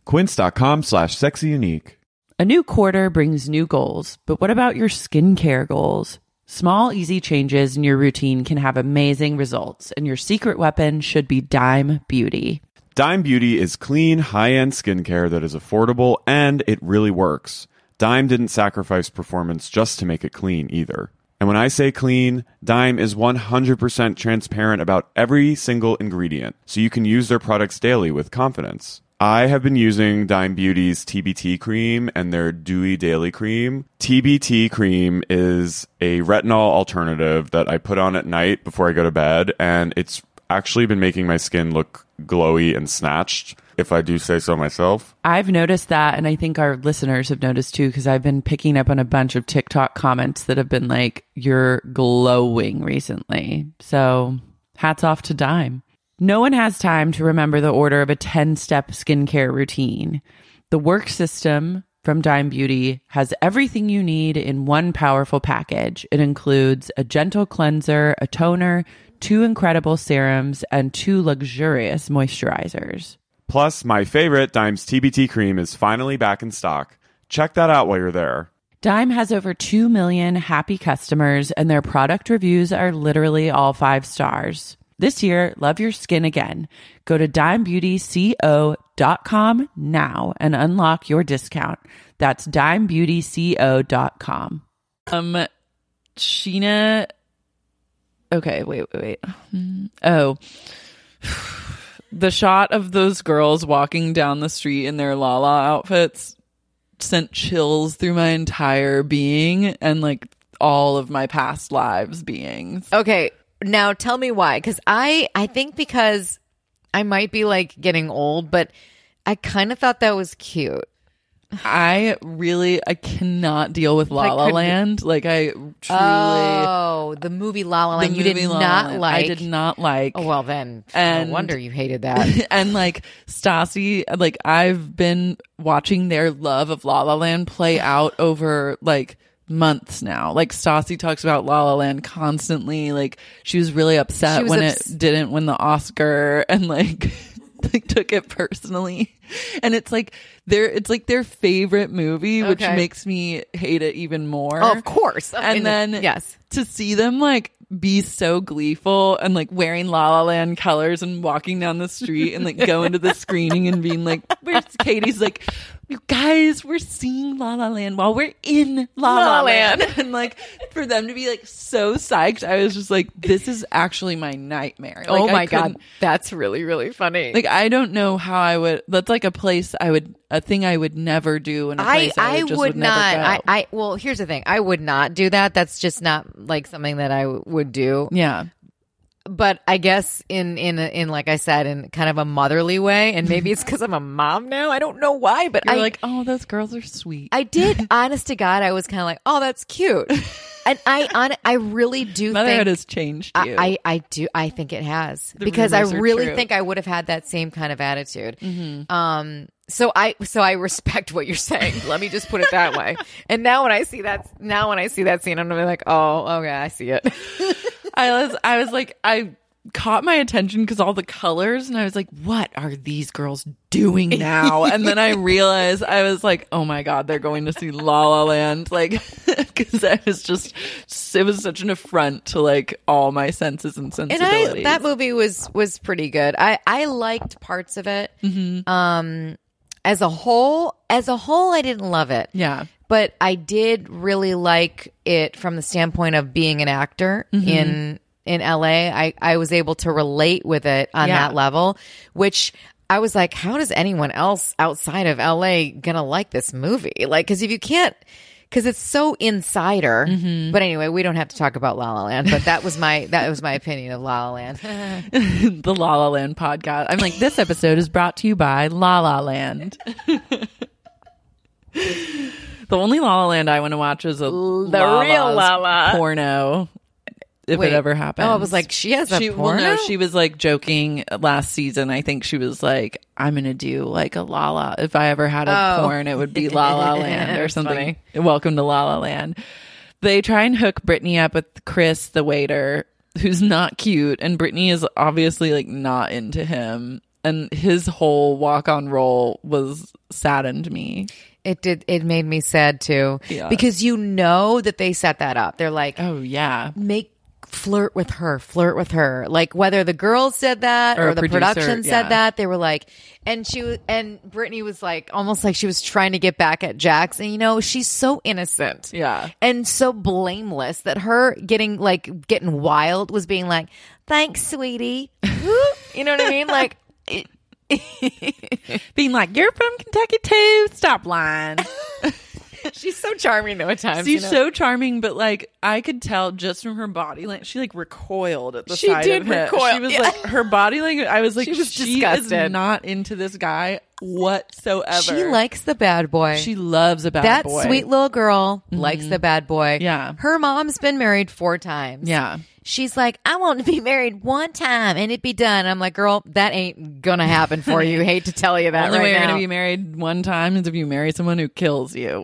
Quince.com/sexyunique. A new quarter brings new goals, but what about your skincare goals? Small, easy changes in your routine can have amazing results, and your secret weapon should be Dime Beauty. Dime Beauty is clean, high-end skincare that is affordable, and it really works. Dime didn't sacrifice performance just to make it clean either. And when I say clean, Dime is 100% transparent about every single ingredient, so you can use their products daily with confidence. I have been using Dime Beauty's TBT cream and their Dewy Daily Cream. TBT cream is a retinol alternative that I put on at night before I go to bed, and it's actually been making my skin look glowy and snatched, if I do say so myself. I've noticed that, and I think our listeners have noticed too, because I've been picking up on a bunch of TikTok comments that have been like, you're glowing recently. So hats off to Dime. No one has time to remember the order of a 10-step skincare routine. The work system from Dime Beauty has everything you need in one powerful package. It includes a gentle cleanser, a toner, 2 incredible serums, and 2 luxurious moisturizers. Plus, my favorite, Dime's TBT cream, is finally back in stock. Check that out while you're there. Dime has over 2 million happy customers, and their product reviews are literally all 5 stars. This year, love your skin again. Go to dimebeautyco.com now and unlock your discount. That's dimebeautyco.com. Sheena. Okay, wait. Oh. The shot of those girls walking down the street in their Lala outfits sent chills through my entire being and like all of my past lives beings. Okay. Now tell me why, because I think because I might be like getting old, but I kind of thought that was cute. I cannot deal with La La Land. Like I truly. Oh, the movie La La Land. You did not like. I did not like. Oh, well then, no wonder you hated that. And like Stassi, like I've been watching their love of La La Land play out over like months now. Like Stassi talks about La La Land constantly. Like she was really upset when it didn't win the Oscar, and like took it personally. And it's like their favorite movie, which makes me hate it even more. Oh, of course. And then yes, to see them like be so gleeful and like wearing La La Land colors and walking down the street and like going to the screening and being like, where's Katie's like, you guys, we're seeing La La Land while we're in La La Land. And like for them to be like so psyched, I was just like, this is actually my nightmare. Like, oh my God. That's really, really funny. Like I don't know how I would, that's like a thing I would never do, and a place I would not. Never go. Well, here's the thing. I would not do that. That's just not like something that I would do. Yeah. But I guess in like I said, in kind of a motherly way, and maybe it's because I'm a mom now. I don't know why, but You're like, oh, those girls are sweet. I did. Honest to God, I was kind of like, oh, that's cute. And I really do Motherhood think has changed you. I do. I think it has, because I really think I would have had that same kind of attitude. Mm-hmm. So I respect what you're saying. Let me just put it that way. And now when I see that scene, I'm gonna be like, oh, okay, I see it. I was like, I caught my attention because all the colors, and I was like, what are these girls doing now? And then I realized, I was like, oh my God, they're going to see La La Land. Like, because it was such an affront to like all my senses and sensibilities. And that movie was pretty good. I liked parts of it. Mm-hmm. As a whole, I didn't love it. Yeah. But I did really like it from the standpoint of being an actor in LA. I was able to relate with it on that level, which I was like, how does anyone else outside of LA gonna like this movie? Like, because if you can't, because it's so insider. Mm-hmm. But anyway, we don't have to talk about La La Land. But that was my opinion of La La Land. The La La Land podcast. I'm like, this episode is brought to you by La La Land. The only La La Land I want to watch is real Lala's porno. If it ever happens. Oh, I was like, she has a porno? Well, no, she was like joking last season. I think she was like, I'm going to do like a Lala. If I ever had a porn, it would be La La Land or something. Funny. Welcome to La La Land. They try and hook Brittany up with Chris, the waiter, who's not cute. And Brittany is obviously like not into him. And his whole walk-on role was saddened me. It did. It made me sad too. Yeah. Because you know that they set that up. They're like, oh yeah, flirt with her. Like whether the girls said that or the production said that, they were like, and Brittany was like, almost like she was trying to get back at Jax. And you know, she's so innocent. Yeah. And so blameless that her getting wild was being like, thanks, sweetie. You know what I mean? Like, being like, you're from Kentucky too. Stop lying. She's so charming though at times. She's so charming, but like I could tell just from her body, like she like recoiled at the side of him. She was like her body language. I was like, she is not into this guy whatsoever. She likes the bad boy. She loves a bad boy. That sweet little girl likes the bad boy. Yeah. Her mom's been married 4 times. Yeah. She's like, I want to be married 1 time and it be done. I'm like, girl, that ain't gonna happen for you. Hate to tell you that. The only way right you're now. gonna be married 1 time is if you marry someone who kills you.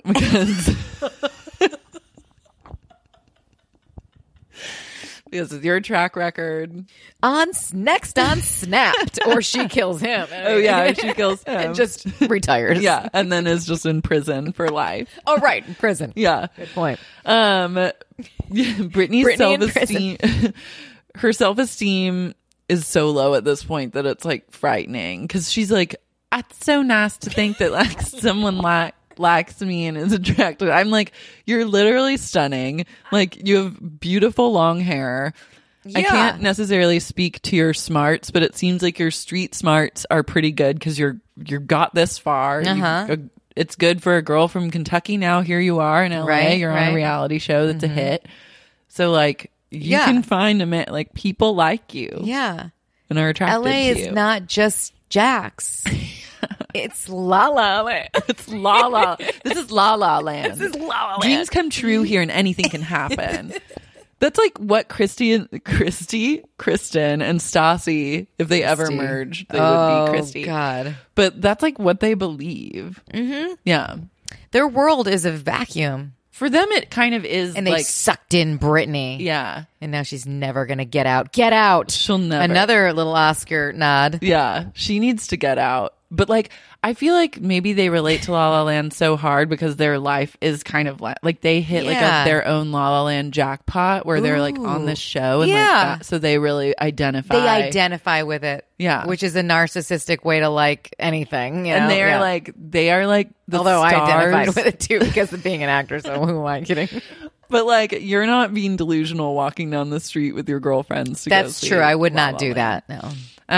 Because of your track record. Next on Snapped, or she kills him. Oh yeah, she kills him and just retires. Yeah, and then is just in prison for life. Oh right, in prison. Yeah, good point. Brittany's self-esteem, her self-esteem is so low at this point that it's like frightening because she's like, it's so nice to think that like someone likes me and is attracted. I'm like, you're literally stunning. Like you have beautiful long hair. Yeah. I can't necessarily speak to your smarts, but it seems like your street smarts are pretty good because you got this far. It's good for a girl from Kentucky. Now here you are in LA. Right, you're on a reality show that's a hit. So like you can find a man, like people like you. Yeah. And are attracted LA to is you. not just Jax. It's La La Land. It's La La. This is La La Land. This is La La Land. Dreams come true here and anything can happen. That's like what Kristen, and Stassi, if they ever merged, they would be Christy. God. But that's like what they believe. Mm-hmm. Yeah. Their world is a vacuum. For them, it kind of is. And they like, sucked in Brittany. Yeah. And now she's never going to get out. Get out. She'll never. Another little Oscar nod. Yeah. She needs to get out. But like, I feel like maybe they relate to La La Land so hard because their life is kind of like they hit like their own La La Land jackpot where they're like on this show and like that. So they really identify. They identify with it. Yeah. Which is a narcissistic way to like anything. You know? And they are like the although stars. I identified with it too because of being an actor. So who am I kidding? But like, you're not being delusional walking down the street with your girlfriends. That's true. I would not do that. No.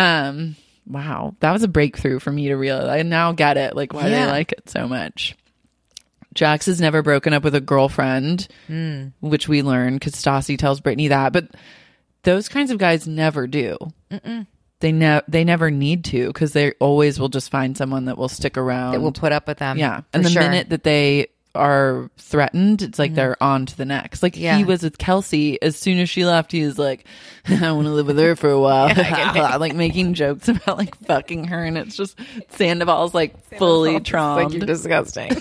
Wow, that was a breakthrough for me to realize. I now get it, like why they like it so much. Jax has never broken up with a girlfriend, which we learn because Stassi tells Brittany that. But those kinds of guys never do. They never need to because they always will just find someone that will stick around, that will put up with them. Yeah, and the minute that they are threatened, it's like they're on to the next. Like he was with Kelsey. As soon as she left, he was like, I want to live with her for a while. Like making jokes about like fucking her, and it's just Sandoval's like fully traumed. Like, you're disgusting.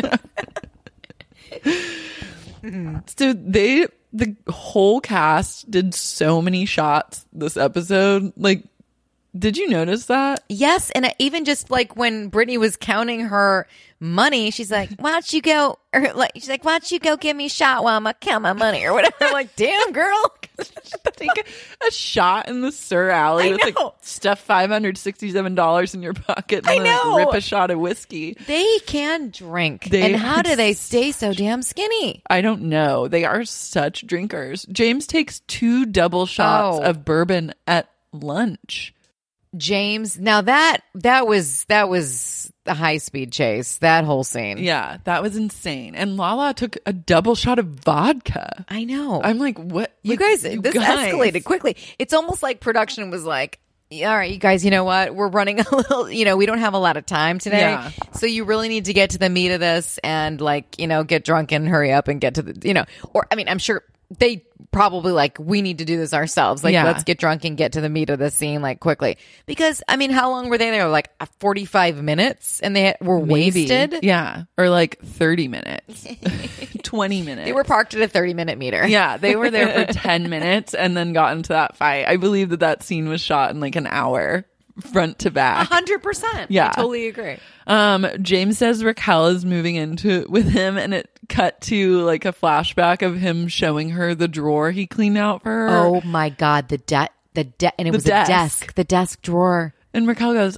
So the whole cast did so many shots this episode. Like, did you notice that? Yes, and even just like when Brittany was counting her money, she's like, "Why don't you go?" Or like, she's like, "Why don't you go give me a shot while I count my money or whatever?" I'm like, "Damn, girl." Take a shot in the Sir Alley with like stuff $567 in your pocket and like, rip a shot of whiskey. They can drink. And how do they stay so damn skinny? I don't know. They are such drinkers. James takes 2 double shots of bourbon at lunch. James, now that was a high-speed chase, that whole scene. Yeah, that was insane. And Lala took a double shot of vodka. I know. I'm like, what? You guys, this escalated quickly. It's almost like production was like, all right, you guys, you know what? We're running a little, we don't have a lot of time today. Yeah. So you really need to get to the meat of this and like, get drunk and hurry up and get to the, or I mean, I'm sure they probably like, we need to do this ourselves. Like, let's get drunk and get to the meat of the scene like quickly. Because I mean, how long were they there? Like 45 minutes and they were wasted? Yeah. Or like 30 minutes, 20 minutes. They were parked at a 30-minute meter. Yeah. They were there for 10 minutes and then got into that fight. I believe that scene was shot in like an hour front to back. 100%. Yeah. I totally agree. James says Raquel is moving into with him, and it cut to like a flashback of him showing her the drawer he cleaned out for her. Oh my God. And it was a desk. The desk drawer. And Raquel goes,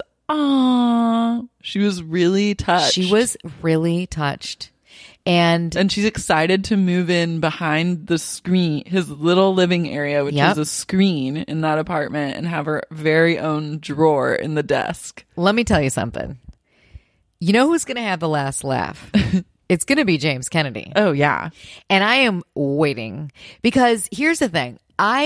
"Aww." She was really touched. She was really touched. And she's excited to move in behind the screen, his little living area, which is a screen in that apartment, and have her very own drawer in the desk. Let me tell you something. You know who's going to have the last laugh? It's going to be James Kennedy. Oh, yeah. And I am waiting because here's the thing.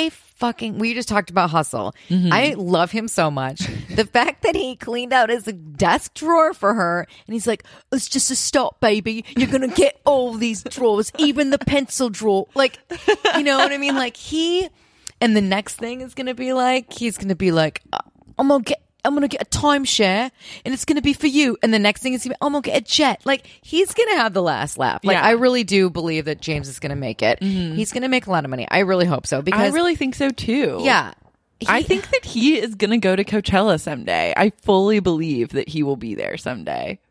We just talked about hustle. Mm-hmm. I love him so much. The fact that he cleaned out his desk drawer for her and he's like, it's just a start, baby. You're going to get all these drawers, even the pencil drawer. Like, you know what I mean? Like and the next thing is going to be like, he's going to be like, I'm going to get a timeshare and it's going to be for you. And the next thing is, I'm going to get a jet. Like, he's going to have the last laugh. Like, I really do believe that James is going to make it. Mm-hmm. He's going to make a lot of money. I really hope so. Because I really think so too. Yeah. I think that he is going to go to Coachella someday. I fully believe that he will be there someday.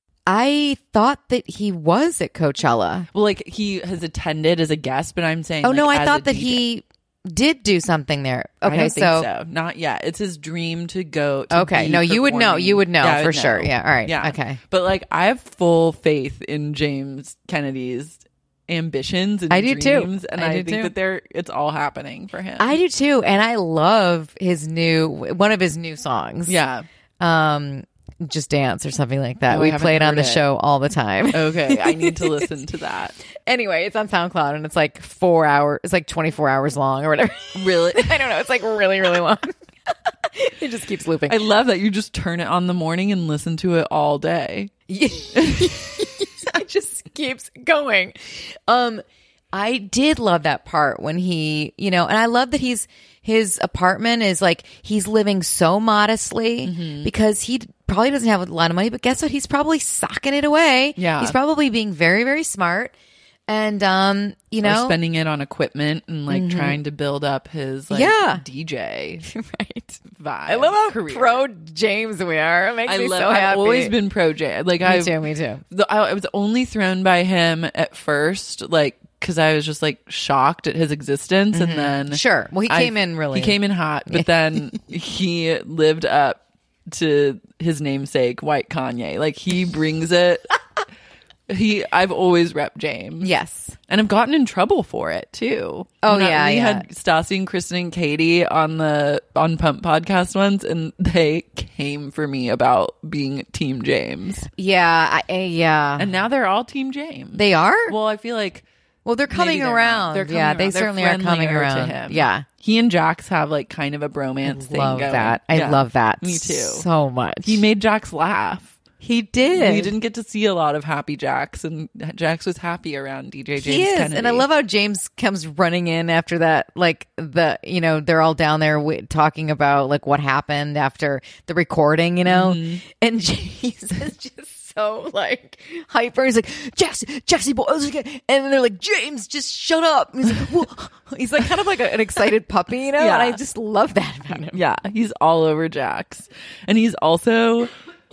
I thought that he was at Coachella. Well, like he has attended as a guest, but I'm saying, oh no, I thought that DJ. He did do something there. Okay, I don't think so. Not yet. It's his dream to go. Okay, no, you would know. You would know yeah, for sure. Yeah, all right. Yeah. Okay. But like, I have full faith in James Kennedy's ambitions and dreams, and I think that it's all happening for him. I do too, and I love one of his new songs. Yeah. Just Dance or something like that. Oh, we play it on the show all the time. Okay, I need to listen to that. Anyway, it's on SoundCloud and it's like 4 hours. It's like 24 hours long or whatever. Really? I don't know. It's like really, really long. It just keeps looping. I love that you just turn it on in the morning and listen to it all day. It just keeps going. I did love that part when he, and I love that his apartment is like, he's living so modestly because he probably doesn't have a lot of money, but guess what? He's probably socking it away. Yeah. He's probably being very, very smart. And, or spending it on equipment and like trying to build up his DJ right vibe. I love how career. pro James we are. It makes me so happy. I've always been pro James. Like Me too. I was only thrown by him at first, like, because I was just like shocked at his existence, and then sure. Well, he came in hot, but then he lived up to his namesake, White Kanye. Like he brings it. I've always repped James. Yes. And I've gotten in trouble for it too. Oh, we yeah. had Stassi and Kristen and Katie on Pump podcast once, and they came for me about being Team James. Yeah. Yeah. And now they're all Team James. They are? Well, I feel like they're coming around. They're coming yeah, around. they They're certainly are coming friendlier around. to him. Yeah. He and Jax have like kind of a bromance thing Love going. that. Yeah. I love that. Me too. So much. He made Jax laugh. He did. We didn't get to see a lot of happy Jax, and Jax was happy around DJ James he is. Kennedy. And I love how James comes running in after that. Like they're all down there talking about like what happened after the recording, and James is just so like hyper. He's like, Jaxie boy, and then they're like, James, just shut up. And he's like, well, he's like kind of like an excited puppy, Yeah. And I just love that about him. Yeah, he's all over Jax, and he's also.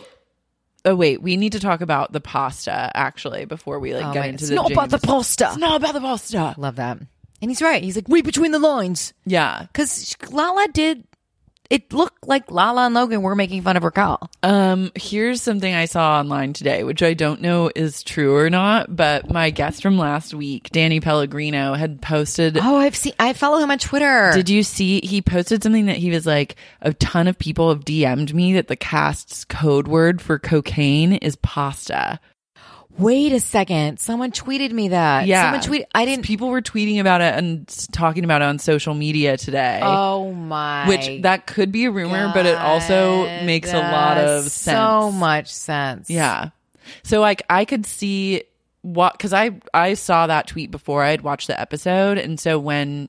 Oh wait, we need to talk about the pasta actually before we get into the. It's not about the pasta. It's not about the pasta. Love that, and he's right. He's like, read between the lines. Yeah, because Lala did. It looked like Lala and Logan were making fun of Raquel. Here's something I saw online today, which I don't know is true or not, but my guest from last week, Danny Pellegrino, had posted. Oh, I follow him on Twitter. Did you see? He posted something that he was like, a ton of people have DM'd me that the cast's code word for cocaine is pasta. Wait a second. Someone tweeted me that. Yeah. Someone tweeted. People were tweeting about it and talking about it on social media today. Oh my. Which that could be a rumor, but it also makes a lot of sense. So much sense. Yeah. So like I could see what, because I saw that tweet before I had watched the episode. And so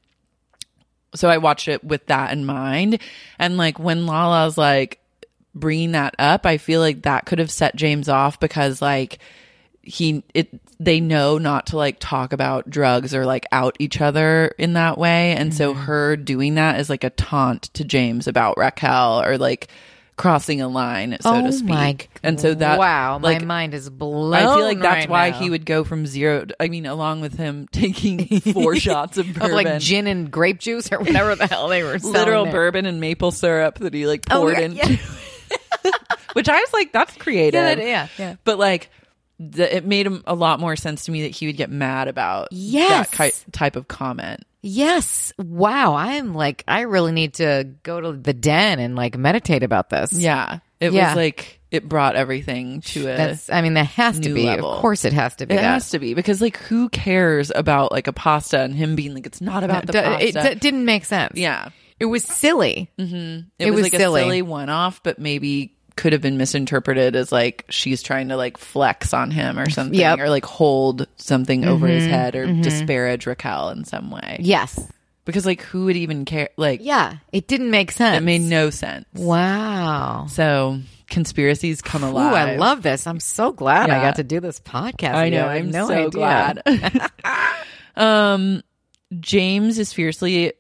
I watched it with that in mind. And like when Lala's like bringing that up, I feel like that could have set James off because like, they know not to like talk about drugs or like out each other in that way, and so her doing that is like a taunt to James about Raquel, or like crossing a line, so to speak. And so that, wow, my like, mind is blown. I feel like that's right why now. he would go from zero. Along with him taking 4 shots of bourbon, of like gin and grape juice or whatever the hell they were selling. literal there. bourbon and maple syrup that he like poured into. Yeah. Which I was like, that's creative. Yeah. But like, it made him a lot more sense to me that he would get mad about Yes. that type of comment. Yes. Wow. I'm like, I really need to go to the den and like meditate about this. Yeah. It was like, it brought everything to a that has to new be. level. Of course it has to be. It has to be, because like, who cares about like a pasta and him being like, it's not about the pasta. It didn't make sense. Yeah. It was silly. Mm-hmm. It was like silly. a silly one-off, but maybe could have been misinterpreted as like she's trying to like flex on him or something, or like hold something over his head or disparage Raquel in some way. Yes. Because like, who would even care? Like, yeah, it didn't make sense. It made no sense. Wow. So conspiracies come alive. Ooh, I love this. I'm so glad I Yeah. got to do this podcast. I know. I have I'm no so idea. glad. James is fiercely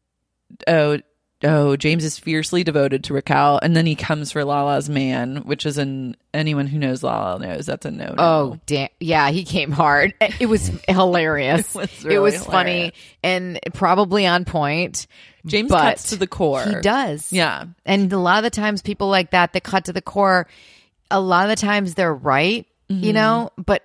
James is fiercely devoted to Raquel, and then he comes for Lala's man, which is anyone who knows Lala knows that's a no. Oh, damn. Yeah, he came hard. It was hilarious. It was funny and probably on point. James but cuts to the core. He does. Yeah. And a lot of the times people like that cut to the core, a lot of the times they're right, you know, but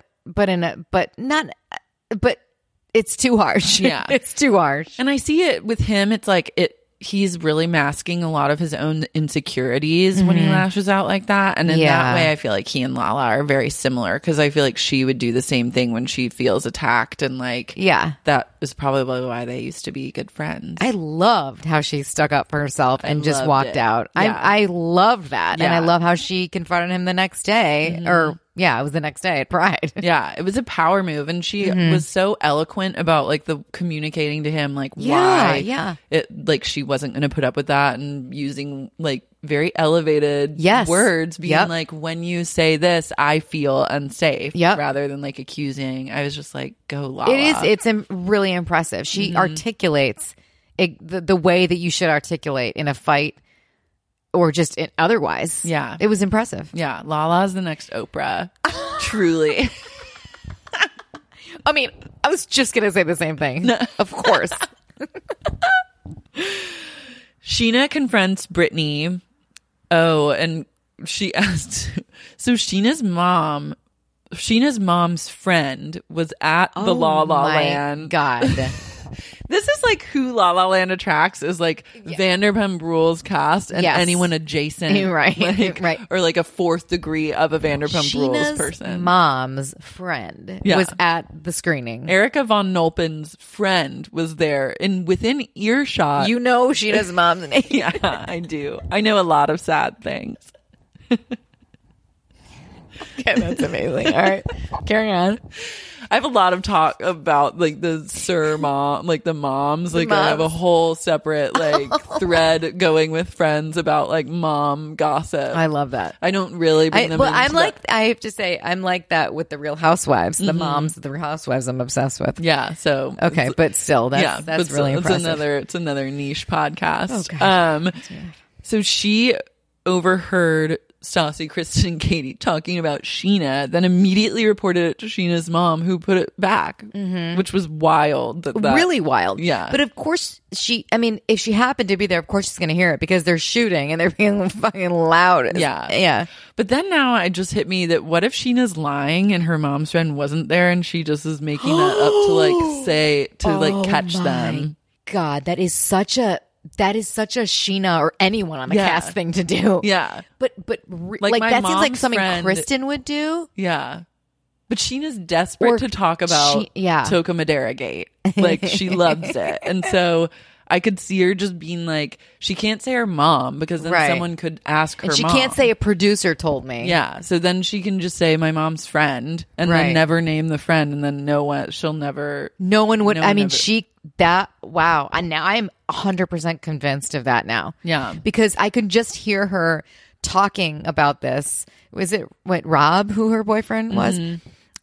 it's too harsh. Yeah. It's too harsh. And I see it with him. It's like he's really masking a lot of his own insecurities when he lashes out like that. And in that way, I feel like he and Lala are very similar, because I feel like she would do the same thing when she feels attacked. And like, that is probably why they used to be good friends. I loved how she stuck up for herself and just walked it. out. Yeah. I loved that. And Yeah. I love how she confronted him the next day or it was the next day at Pride. Yeah, it was a power move, and she was so eloquent about like the communicating to him like why it like she wasn't going to put up with that, and using like very elevated words, being like, when you say this, I feel unsafe, rather than like accusing. I was just like, go Lala. It's really impressive. She articulates the way that you should articulate in a fight. Or just otherwise. Yeah. It was impressive. Yeah. Lala's the next Oprah. Truly. I mean, I was just going to say the same thing. Of course. Sheena confronts Brittany. Oh, and she asked, so Sheena's mom's friend was at the La La Land. God. This is like who La La Land attracts, is like Vanderpump Rules cast and anyone adjacent. Right. Like, right. Or like a fourth degree of a Vanderpump Rules Sheena's person. mom's friend was at the screening. Erica Von Nolpen's friend was there, and within earshot. You know Sheena's mom's name. Yeah, I do. I know a lot of sad things. Okay, that's amazing. All right, carry on. I have a lot of talk about like the mom, like the moms. Like I have a whole separate like thread going with friends about like mom gossip. I love that. I don't really bring them into I'm like, that. I have to say, I'm like that with the Real Housewives. The moms of the Real Housewives I'm obsessed with. Yeah, so okay, but still, that's really impressive. It's another niche podcast. Oh, God. So she overheard Stassi, Kristen, and Katie talking about Sheena, then immediately reported it to Sheena's mom, who put it back, which was wild. Really wild. Yeah. But of course, if she happened to be there, of course she's going to hear it, because they're shooting and they're being fucking loud. Yeah. Yeah. But then now it just hit me that what if Sheena's lying and her mom's friend wasn't there, and she just is making that up to like say, to like catch them. God, that is such a Sheena or anyone on the cast thing to do. Yeah. But like that seems like something Kristen would do. Yeah. But Sheena's desperate to talk about Toca Madera Gate. Like she loves it. And so I could see her just being like, she can't say her mom, because then someone could ask her and she mom. can't say a producer told me. Yeah. So then she can just say my mom's friend, and then never name the friend, and then no one would. Wow. And now I'm 100% convinced of that now. Yeah. Because I could just hear her talking about this. Was it Rob, who her boyfriend was?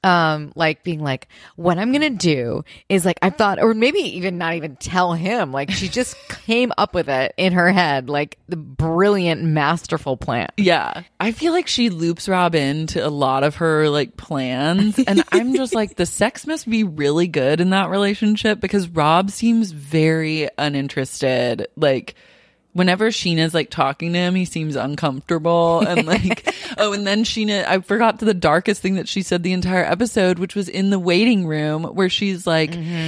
like being like, what I'm gonna do is like, I thought, or maybe even not even tell him, like she just came up with it in her head, like the brilliant, masterful plan. Yeah. I feel like she loops Rob into a lot of her like plans. And I'm just like, the sex must be really good in that relationship because Rob seems very uninterested. Like, whenever Sheena's like talking to him, he seems uncomfortable and like, oh, and then Sheena, I forgot the darkest thing that she said the entire episode, which was in the waiting room where she's like,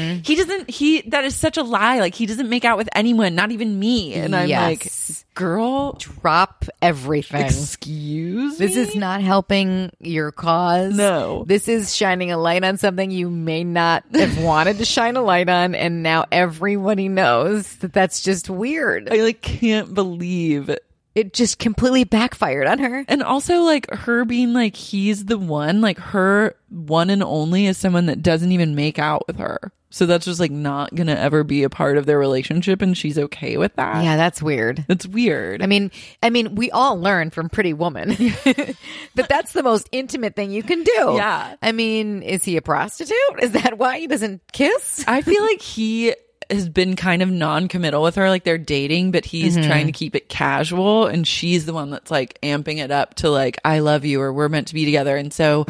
that is such a lie. Like he doesn't make out with anyone, not even me. And I'm like, girl, drop everything. Excuse me? This is not helping your cause. No. This is shining a light on something you may not have wanted to shine a light on. And now everybody knows that that's just weird. I like can't believe it just completely backfired on her. And also like her being like, he's the one, like her one and only is someone that doesn't even make out with her. So that's just like not going to ever be a part of their relationship. And she's okay with that. Yeah, that's weird. It's weird. I mean, we all learn from Pretty Woman that that's the most intimate thing you can do. Yeah. I mean, is he a prostitute? Is that why he doesn't kiss? I feel like he has been kind of non-committal with her, like they're dating, but he's trying to keep it casual, and she's the one that's like amping it up to like, I love you, or we're meant to be together. And so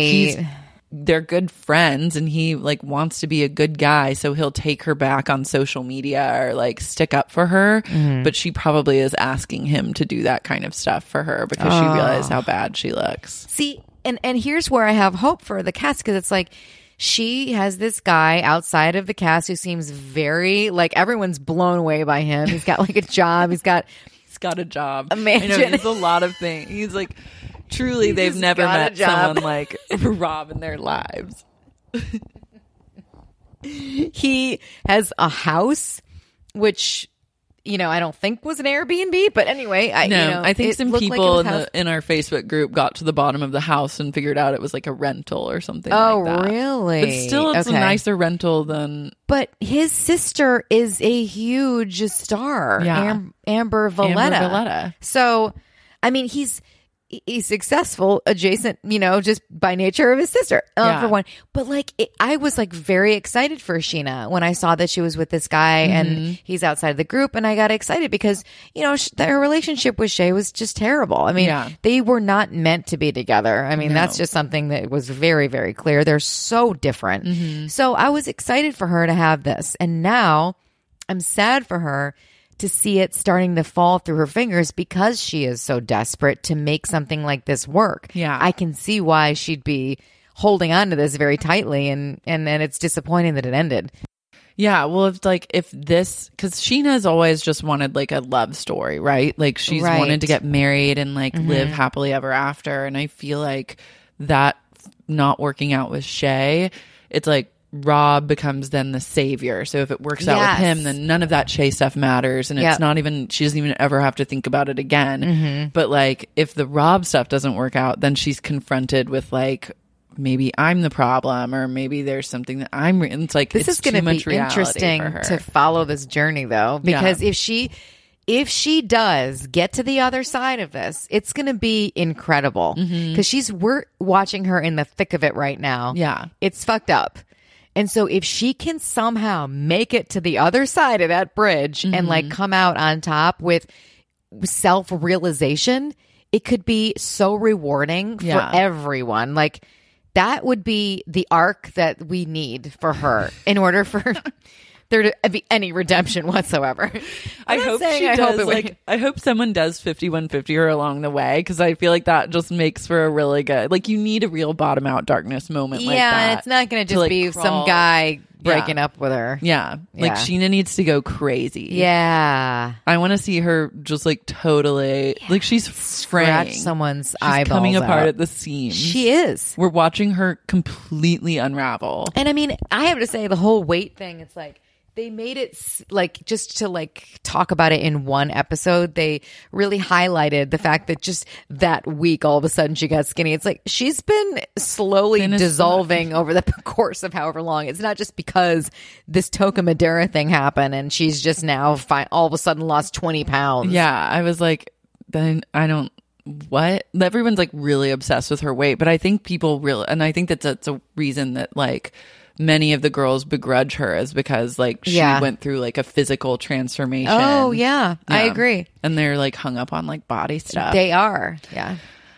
they're good friends, and he like wants to be a good guy, so he'll take her back on social media or like stick up for her, but she probably is asking him to do that kind of stuff for her because she realized how bad she looks. See, and here's where I have hope for the cast, because it's like, she has this guy outside of the cast who seems very like everyone's blown away by him. He's got like a job. He's got a job. A mansion. I know, he's a lot of things. He's like, truly, they've never met someone like Rob in their lives. He has a house, which, you know, I don't think was an Airbnb, but anyway, I think some people in our Facebook group got to the bottom of the house and figured out it was like a rental or something. Oh, like that. Really? But still, it's a nicer rental than. But his sister is a huge star, Amber Valletta. So, I mean, he's successful adjacent, you know, just by nature of his sister, for one. But like, I was like very excited for Sheena when I saw that she was with this guy and he's outside the group, and I got excited because, you know, their relationship with Shay was just terrible. I mean, they were not meant to be together. I mean, that's just something that was very, very clear. They're so different. So I was excited for her to have this, and now I'm sad for her to see it starting to fall through her fingers because she is so desperate to make something like this work. Yeah. I can see why she'd be holding on to this very tightly, and it's disappointing that it ended. Yeah, well, if this, because Sheena's always just wanted like a love story, right? Like she's wanted to get married and like live happily ever after. And I feel like that not working out with Shay, it's like Rob becomes then the savior. So if it works out with him, then none of that Shay stuff matters. And it's not even, she doesn't even ever have to think about it again. But like if the Rob stuff doesn't work out, then she's confronted with like, maybe I'm the problem, or maybe there's something that it's like, this is going to be interesting to follow this journey though, because if she does get to the other side of this, it's going to be incredible, because we're watching her in the thick of it right now. Yeah. It's fucked up. And so if she can somehow make it to the other side of that bridge and like come out on top with self-realization, it could be so rewarding for everyone. Like that would be the arc that we need for her in order for there to be any redemption whatsoever. I hope someone does 5150 her along the way, because I feel like that just makes for a really good, like you need a real bottom out darkness moment like that. Yeah, and it's not going to just be some guy breaking up with her. Yeah. Like Sheena needs to go crazy. Yeah. I want to see her just like totally, like she's scratch someone's eyeballs coming apart out at the seams. She is. We're watching her completely unravel. And I mean, I have to say the whole weight thing, it's like, they made it like, just to like talk about it in one episode, they really highlighted the fact that just that week, all of a sudden she got skinny. It's like she's been slowly dissolving over the course of however long. It's not just because this Toca Madera thing happened and she's just now all of a sudden lost 20 pounds. Yeah, I was like, then I don't what? Everyone's like really obsessed with her weight, but I think people really, and I think that's a reason that like many of the girls begrudge her is because like she went through like a physical transformation. Oh yeah, I agree. And they're like hung up on like body stuff. They are. Yeah.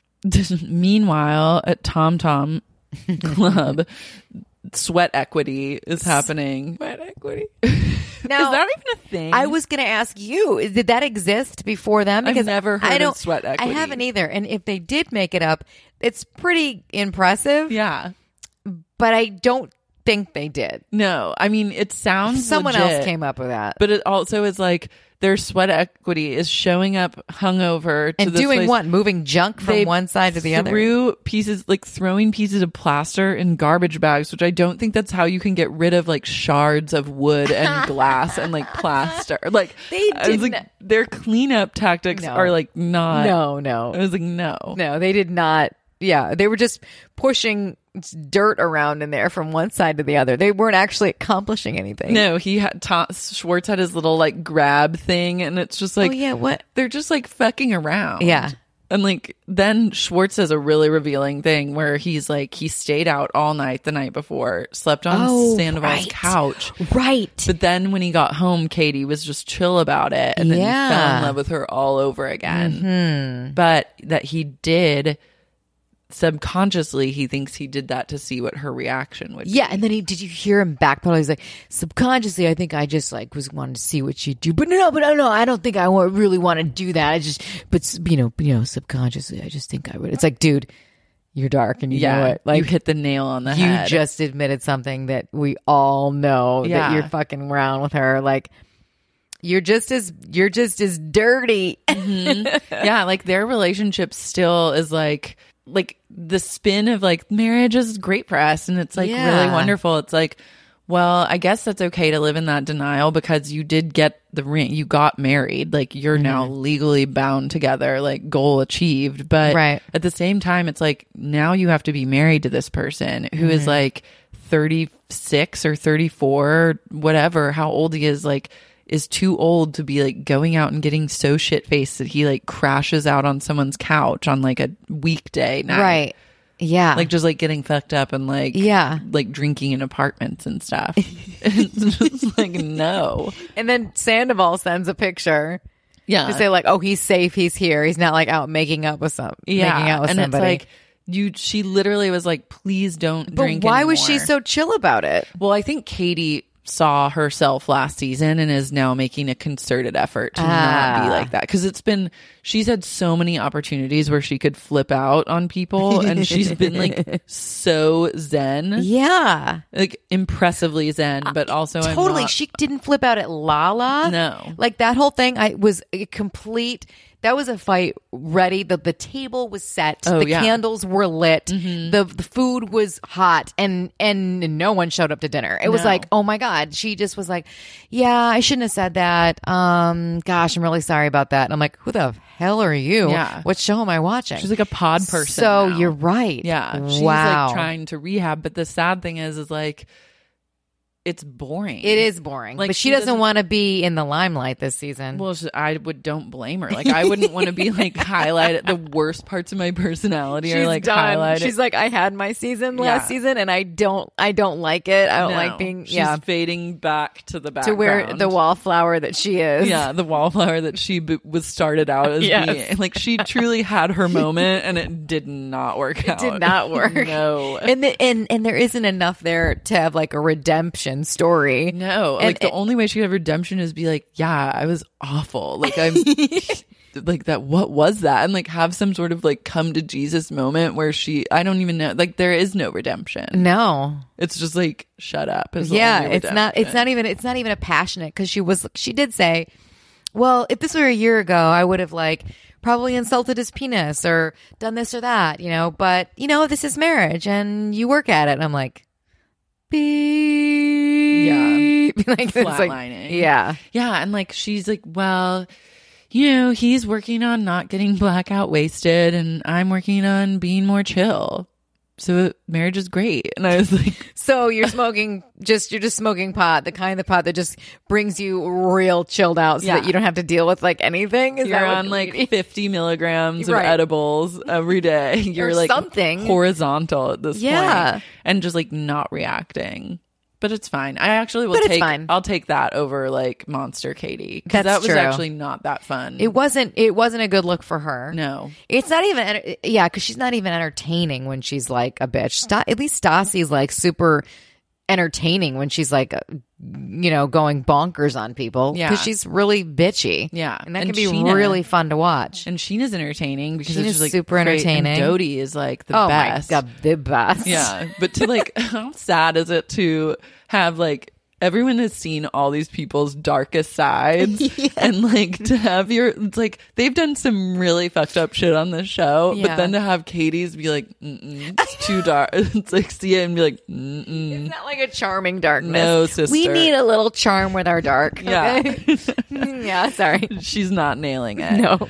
Meanwhile, at Tom Tom Club, sweat equity is happening. Sweat equity. Now, is that even a thing? I was going to ask you, did that exist before them? Because I've never heard of sweat equity. I haven't either. And if they did make it up, it's pretty impressive. Yeah. But I don't think they did. No. I mean, it sounds Someone legit, else came up with that. But it also is like their sweat equity is showing up hungover to and this doing place. what? Moving junk from one side to the other? Throwing pieces of plaster in garbage bags, which I don't think that's how you can get rid of like shards of wood and glass and like plaster. Like they didn't. Like, their cleanup tactics are like not. No. I was like, no, they did not. Yeah, they were just pushing dirt around in there from one side to the other. They weren't actually accomplishing anything. No, he had Schwartz had his little like grab thing, and it's just like, oh yeah, what? They're just like fucking around. Yeah. And like then Schwartz says a really revealing thing where he's like he stayed out all night the night before, slept on Sandoval's couch. Right. But then when he got home, Katie was just chill about it, and then he fell in love with her all over again. Mm-hmm. But that he did subconsciously, he thinks he did that to see what her reaction would be. Yeah, and then did you hear him backpedal? He's like, subconsciously, I think I just like was wanting to see what she'd do. But no, I don't think I really want to do that. But subconsciously, I just think I would. It's like, dude, you're dark and you know it. Like, you hit the nail on the head. You just admitted something that we all know that you're fucking around with her. Like, you're just as dirty. Mm-hmm. Yeah, like their relationship still is like the spin of like marriage is great for us and it's like really wonderful. It's like, well, I guess that's okay to live in that denial because you did get the ring, you got married, like you're now legally bound together, like goal achieved. But at the same time, it's like now you have to be married to this person who is like 36 or 34 or whatever, how old he is too old to be like going out and getting so shit-faced that he like crashes out on someone's couch on like a weekday night. Right. Yeah. Like just like getting fucked up and like like drinking in apartments and stuff. It's just like no. And then Sandoval sends a picture. Yeah. To say like, oh, he's safe, he's here. He's not like out making out with somebody. And it's like she literally was like, please don't drink But why anymore. was she so chill about it? Well, I think Katie saw herself last season and is now making a concerted effort to not be like that because she's had so many opportunities where she could flip out on people and she's been like so zen, like impressively zen, but also totally she didn't flip out at Lala. No, like that whole thing was a complete. That was a fight ready. The table was set. The candles were lit. Mm-hmm. The food was hot, and no one showed up to dinner. It was like, oh my god. She just was like, yeah, I shouldn't have said that. Gosh, I'm really sorry about that. And I'm like, who the hell are you? Yeah. What show am I watching? She's like a pod person. So now. You're right. Yeah. She's like trying to rehab, but the sad thing is like. It's boring. It is boring. Like but she doesn't want to be in the limelight this season. Well, don't blame her. Like I wouldn't want to be like highlighted. The worst parts of my personality are like highlighted. She's like, I had my season last season, and I don't like it. I don't like being. She's fading back to the background to where the wallflower that she is. Yeah, the wallflower that she was started out as being. Like she truly had her moment, and it did not work out. It did not work. No, and there isn't enough there to have like a redemption story. No, like the only way she could have redemption is be like, yeah, I was awful. Like I'm like that. What was that? And like have some sort of like come to Jesus moment where I don't even know. Like there is no redemption. No, it's just like shut up. It's not even a passionate because she did say, well, if this were a year ago, I would have like probably insulted his penis or done this or that, but this is marriage and you work at it. And I'm like, beep. Yeah. Like flatlining. Yeah. And like she's like, well, he's working on not getting blackout wasted and I'm working on being more chill. so marriage is great. And I was like, So you're just smoking pot, the kind of pot that just brings you real chilled out so that you don't have to deal with like anything. Is you're that on like 50 milligrams of edibles every day. You're or like something horizontal at this point and just like not reacting. But it's fine. I actually will I'll take that over like Monster Katie, because that was actually not that fun. It wasn't a good look for her. No, it's not even. Because she's not even entertaining when she's like a bitch. At least Stassi's like super entertaining when she's like, going bonkers on people. Because she's really bitchy. Yeah, and that can be really fun to watch. And Sheena's entertaining because Sheena's it's just, like, super entertaining. And Dodie is like the best. Oh my God, the best. Yeah, but to like, how sad is it to have like everyone has seen all these people's darkest sides, and like to have it's like they've done some really fucked up shit on this show, but then to have Katie's be like, it's too dark. It's like see it and be like, It's not like a charming darkness. No, sister. We need a little charm with our dark. Yeah, yeah. Sorry, she's not nailing it. No.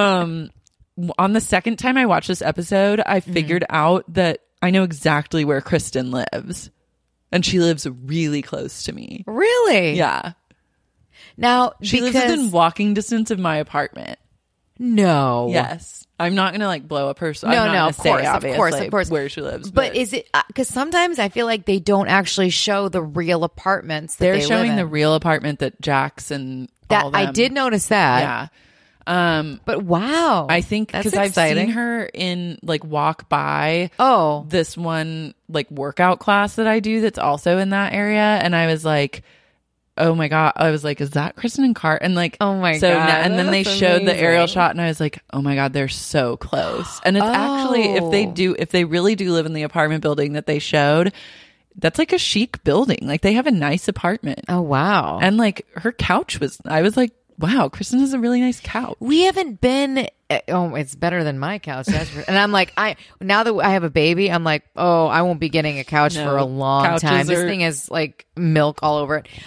On the second time I watched this episode, I figured out that I know exactly where Kristen lives. And she lives really close to me. Really? Yeah. Now, she lives within walking distance of my apartment. No. Yes. I'm not going to like blow up her. No, of course. Where she lives. But is it, because sometimes I feel like they don't actually show the real apartments that they're they live showing in. the real apartment that Jax and that all them. I did notice that. Yeah. But wow, I think because I've seen her in like walk by this one like workout class that I do that's also in that area, and I was like, oh my God, I was like, is that Kristen and Cart? And like, oh my God, and then they showed the aerial shot, and I was like, oh my God, they're so close. And it's actually if they really do live in the apartment building that they showed, that's like a chic building. Like they have a nice apartment. Oh wow, and like her couch I was like, wow, Kristen has a really nice couch. We haven't been. It's better than my couch. And I'm like, now that I have a baby, I'm like, I won't be getting a couch for a long time. This thing is like milk all over it.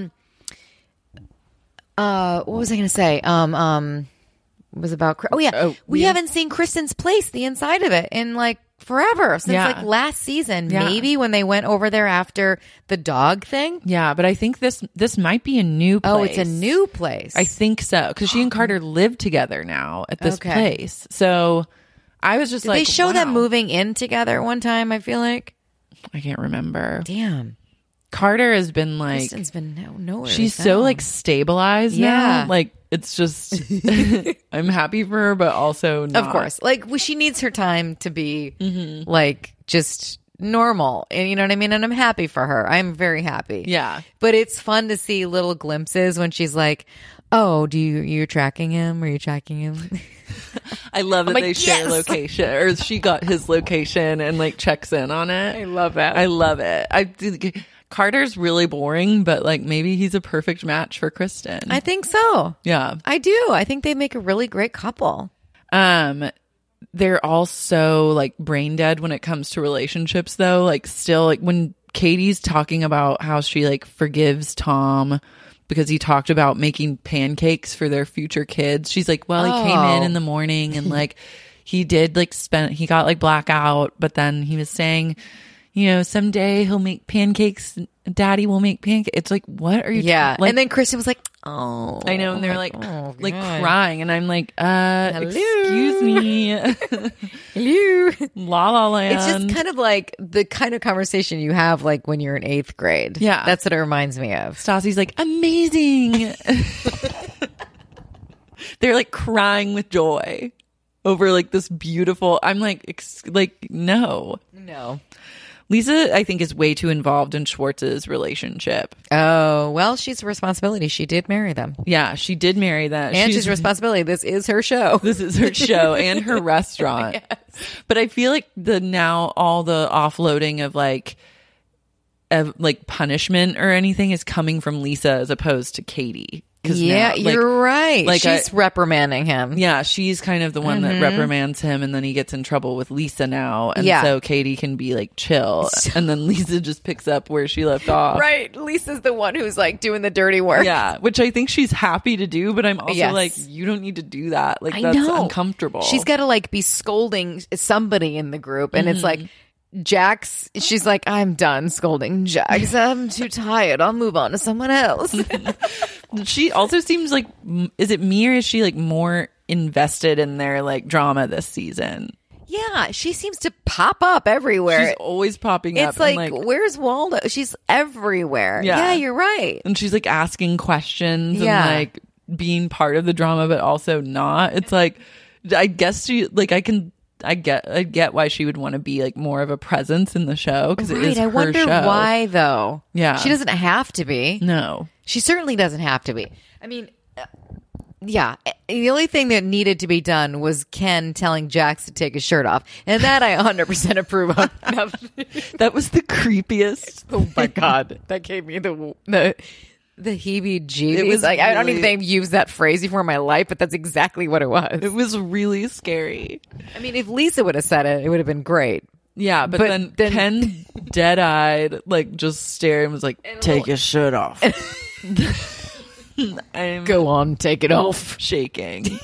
What was I going to say? It was about. We haven't seen Kristen's place, the inside of it, in like forever, since like last season, maybe when they went over there after the dog thing. Yeah, but I think this might be a new place. Oh, it's a new place. I think so, because she and Carter live together now at this place. So I was just Did they show them moving in together one time? I feel like I can't remember. Damn. Carter has been like, Kristen's been nowhere. She's so like stabilized now. Like it's just, I'm happy for her, but also not. Of course, like she needs her time to be like just normal, and you know what I mean. And I'm happy for her. I'm very happy. Yeah, but it's fun to see little glimpses when she's like, "Oh, you're tracking him? Are you tracking him?" I love that they share location, or she got his location and like checks in on it. I love that. I love it. Carter's really boring, but like maybe he's a perfect match for Kristen. I think so. Yeah. I do. I think they make a really great couple. They're all so like brain dead when it comes to relationships though. Like still like when Katie's talking about how she like forgives Tom because he talked about making pancakes for their future kids. She's like, well, he came in the morning and like he did like he got like blackout, but then he was saying, someday he'll make pancakes. Daddy will make pancakes. It's like, what are you? Yeah. Like, and then Kristen was like, oh, I know. And they're like crying. And I'm like, excuse me. Hello. La La Land. It's just kind of like the kind of conversation you have like when you're in 8th grade. Yeah. That's what it reminds me of. Stassi's like, amazing. They're like crying with joy over like this beautiful, I'm like no. Lisa, I think, is way too involved in Schwartz's relationship. Oh, well, she's a responsibility. She did marry them. Yeah, she did marry them. And she's a responsibility. This is her show. This is her show and her restaurant. Yes. But I feel like all the offloading of like punishment or anything is coming from Lisa as opposed to Katie. Yeah, you're right. Like she's reprimanding him. Yeah, she's kind of the one that reprimands him, and then he gets in trouble with Lisa now, and so Katie can be like chill, and then Lisa just picks up where she left off. Right, Lisa's the one who's like doing the dirty work. Yeah, which I think she's happy to do, but I'm also like, you don't need to do that. Like that's uncomfortable. She's got to like be scolding somebody in the group, and it's like, Jax, she's like, I'm done scolding Jax. I'm too tired. I'll move on to someone else. She also seems like, is it me or is she like more invested in their like drama this season? Yeah, she seems to pop up everywhere. She's always popping up. It's like, where's Waldo? She's everywhere. Yeah, you're right. And she's like asking questions and like being part of the drama, but also not. It's like, I guess she like, I get why she would want to be like more of a presence in the show because it is her show. I wonder why though. Yeah, she doesn't have to be. No, she certainly doesn't have to be. I mean, yeah. The only thing that needed to be done was Ken telling Jax to take his shirt off, and that I 100% approve of. That was the creepiest. Oh my god, that gave me the heebie-jeebies. It was like, really, I don't even think I've used that phrase before in my life, but that's exactly what it was. It was really scary. I mean, if Lisa would have said it, it would have been great. Yeah, but then Ken dead-eyed, like, just stared and was like, take your shirt off. Go on, take it off. Shaking.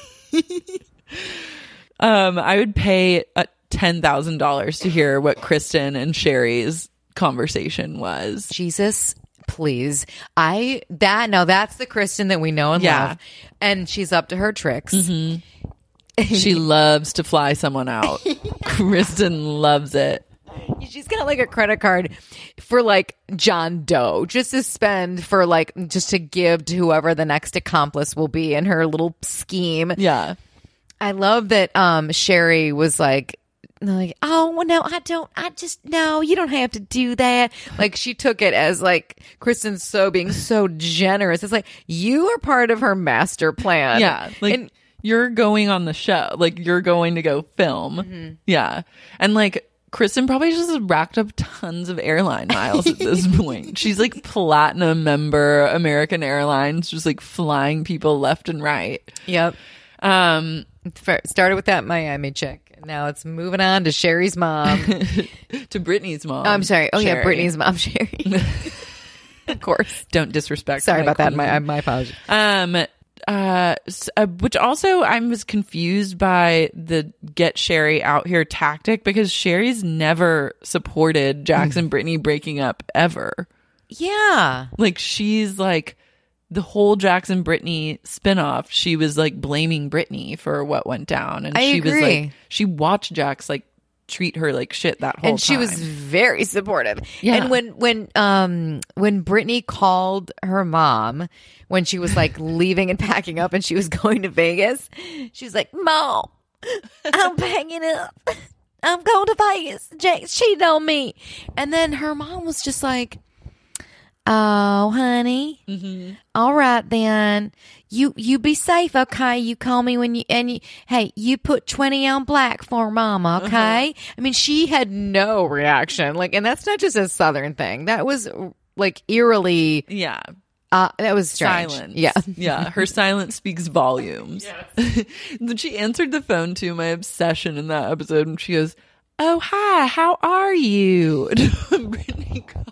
I would pay $10,000 to hear what Kristen and Sherry's conversation was. Jesus, please. That's the Kristen that we know and love. And she's up to her tricks. Mm-hmm. She loves to fly someone out. Kristen loves it. She's got like a credit card for like John Doe just to spend for like just to give to whoever the next accomplice will be in her little scheme. Yeah. I love that Sherry was like, oh, well, no, you don't have to do that. Like she took it as like Kristen's being so generous. It's like you are part of her master plan. Yeah. Like you're going on the show. Like you're going to go film. Mm-hmm. Yeah. And like Kristen probably just racked up tons of airline miles at this point. She's like platinum member American Airlines, just like flying people left and right. Yep. Started with that Miami chick. Now it's moving on to Sherry's mom. To Brittany's mom. I'm sorry. Oh, Sherry. Yeah, Brittany's mom, Sherry. Of course. Don't disrespect. Sorry about that. My apologies. Which also I was confused by the get Sherry out here tactic because Sherry's never supported Jax and Brittany breaking up ever. Yeah. Like she's like the whole Jax and Brittany spinoff, she was like blaming Brittany for what went down. And she was like, she watched Jax like treat her like shit that whole time. And she was very supportive. Yeah. And when Brittany called her mom when she was like leaving and packing up and she was going to Vegas, she was like, Mom, I'm packing up. I'm going to Vegas. Jax cheated on me. And then her mom was just like, oh, honey. Mm-hmm. All right, then. You be safe, okay? You call me when hey, you put 20 on black for Mama, okay? Uh-huh. I mean, she had no reaction. Like, and that's not just a Southern thing. That was like eerily. Yeah. That was strange. Silence. Yeah. Yeah. Her silence speaks volumes. Yes. Then she answered the phone to my obsession in that episode and she goes, oh, hi, how are you? And Brittany called.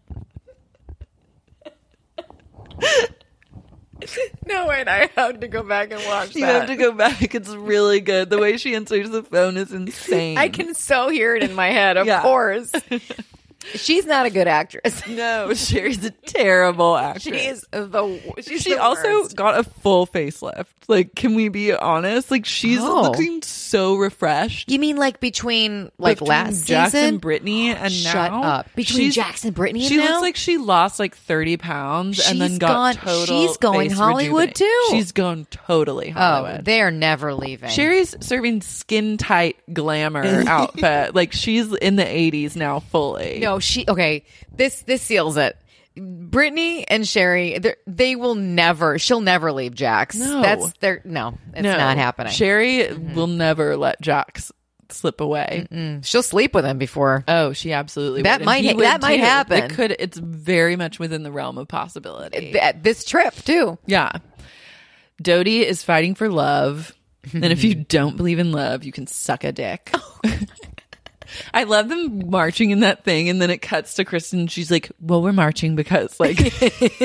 No, wait, I have to go back and watch that. You have to go back. It's really good. The way she answers the phone is insane. I can so hear it in my head, of course. She's not a good actress. No, Sherry's a terrible actress. She also got a full facelift. Like, can we be honest? Like, she's looking so refreshed. You mean like between last Jax season? and Brittany and Shut now? up. Between Jax and Brittany and she now? looks like she lost like 30 pounds and then got total She's going face Hollywood too. She's going totally Hollywood. Oh, they're never leaving. Sherry's serving skin tight glamour outfit. Like she's in the 80s now fully. No, this seals it. Brittany and Sherry, she'll never leave Jax. No. It's not happening. Sherry will never let Jax slip away. Mm-mm. She'll sleep with him before. Oh, she absolutely that would. might happen. It's very much within the realm of possibility. This trip too. Yeah. Dodie is fighting for love. And if you don't believe in love, you can suck a dick. I love them marching in that thing, and then it cuts to Kristen. She's like, well, we're marching because, like,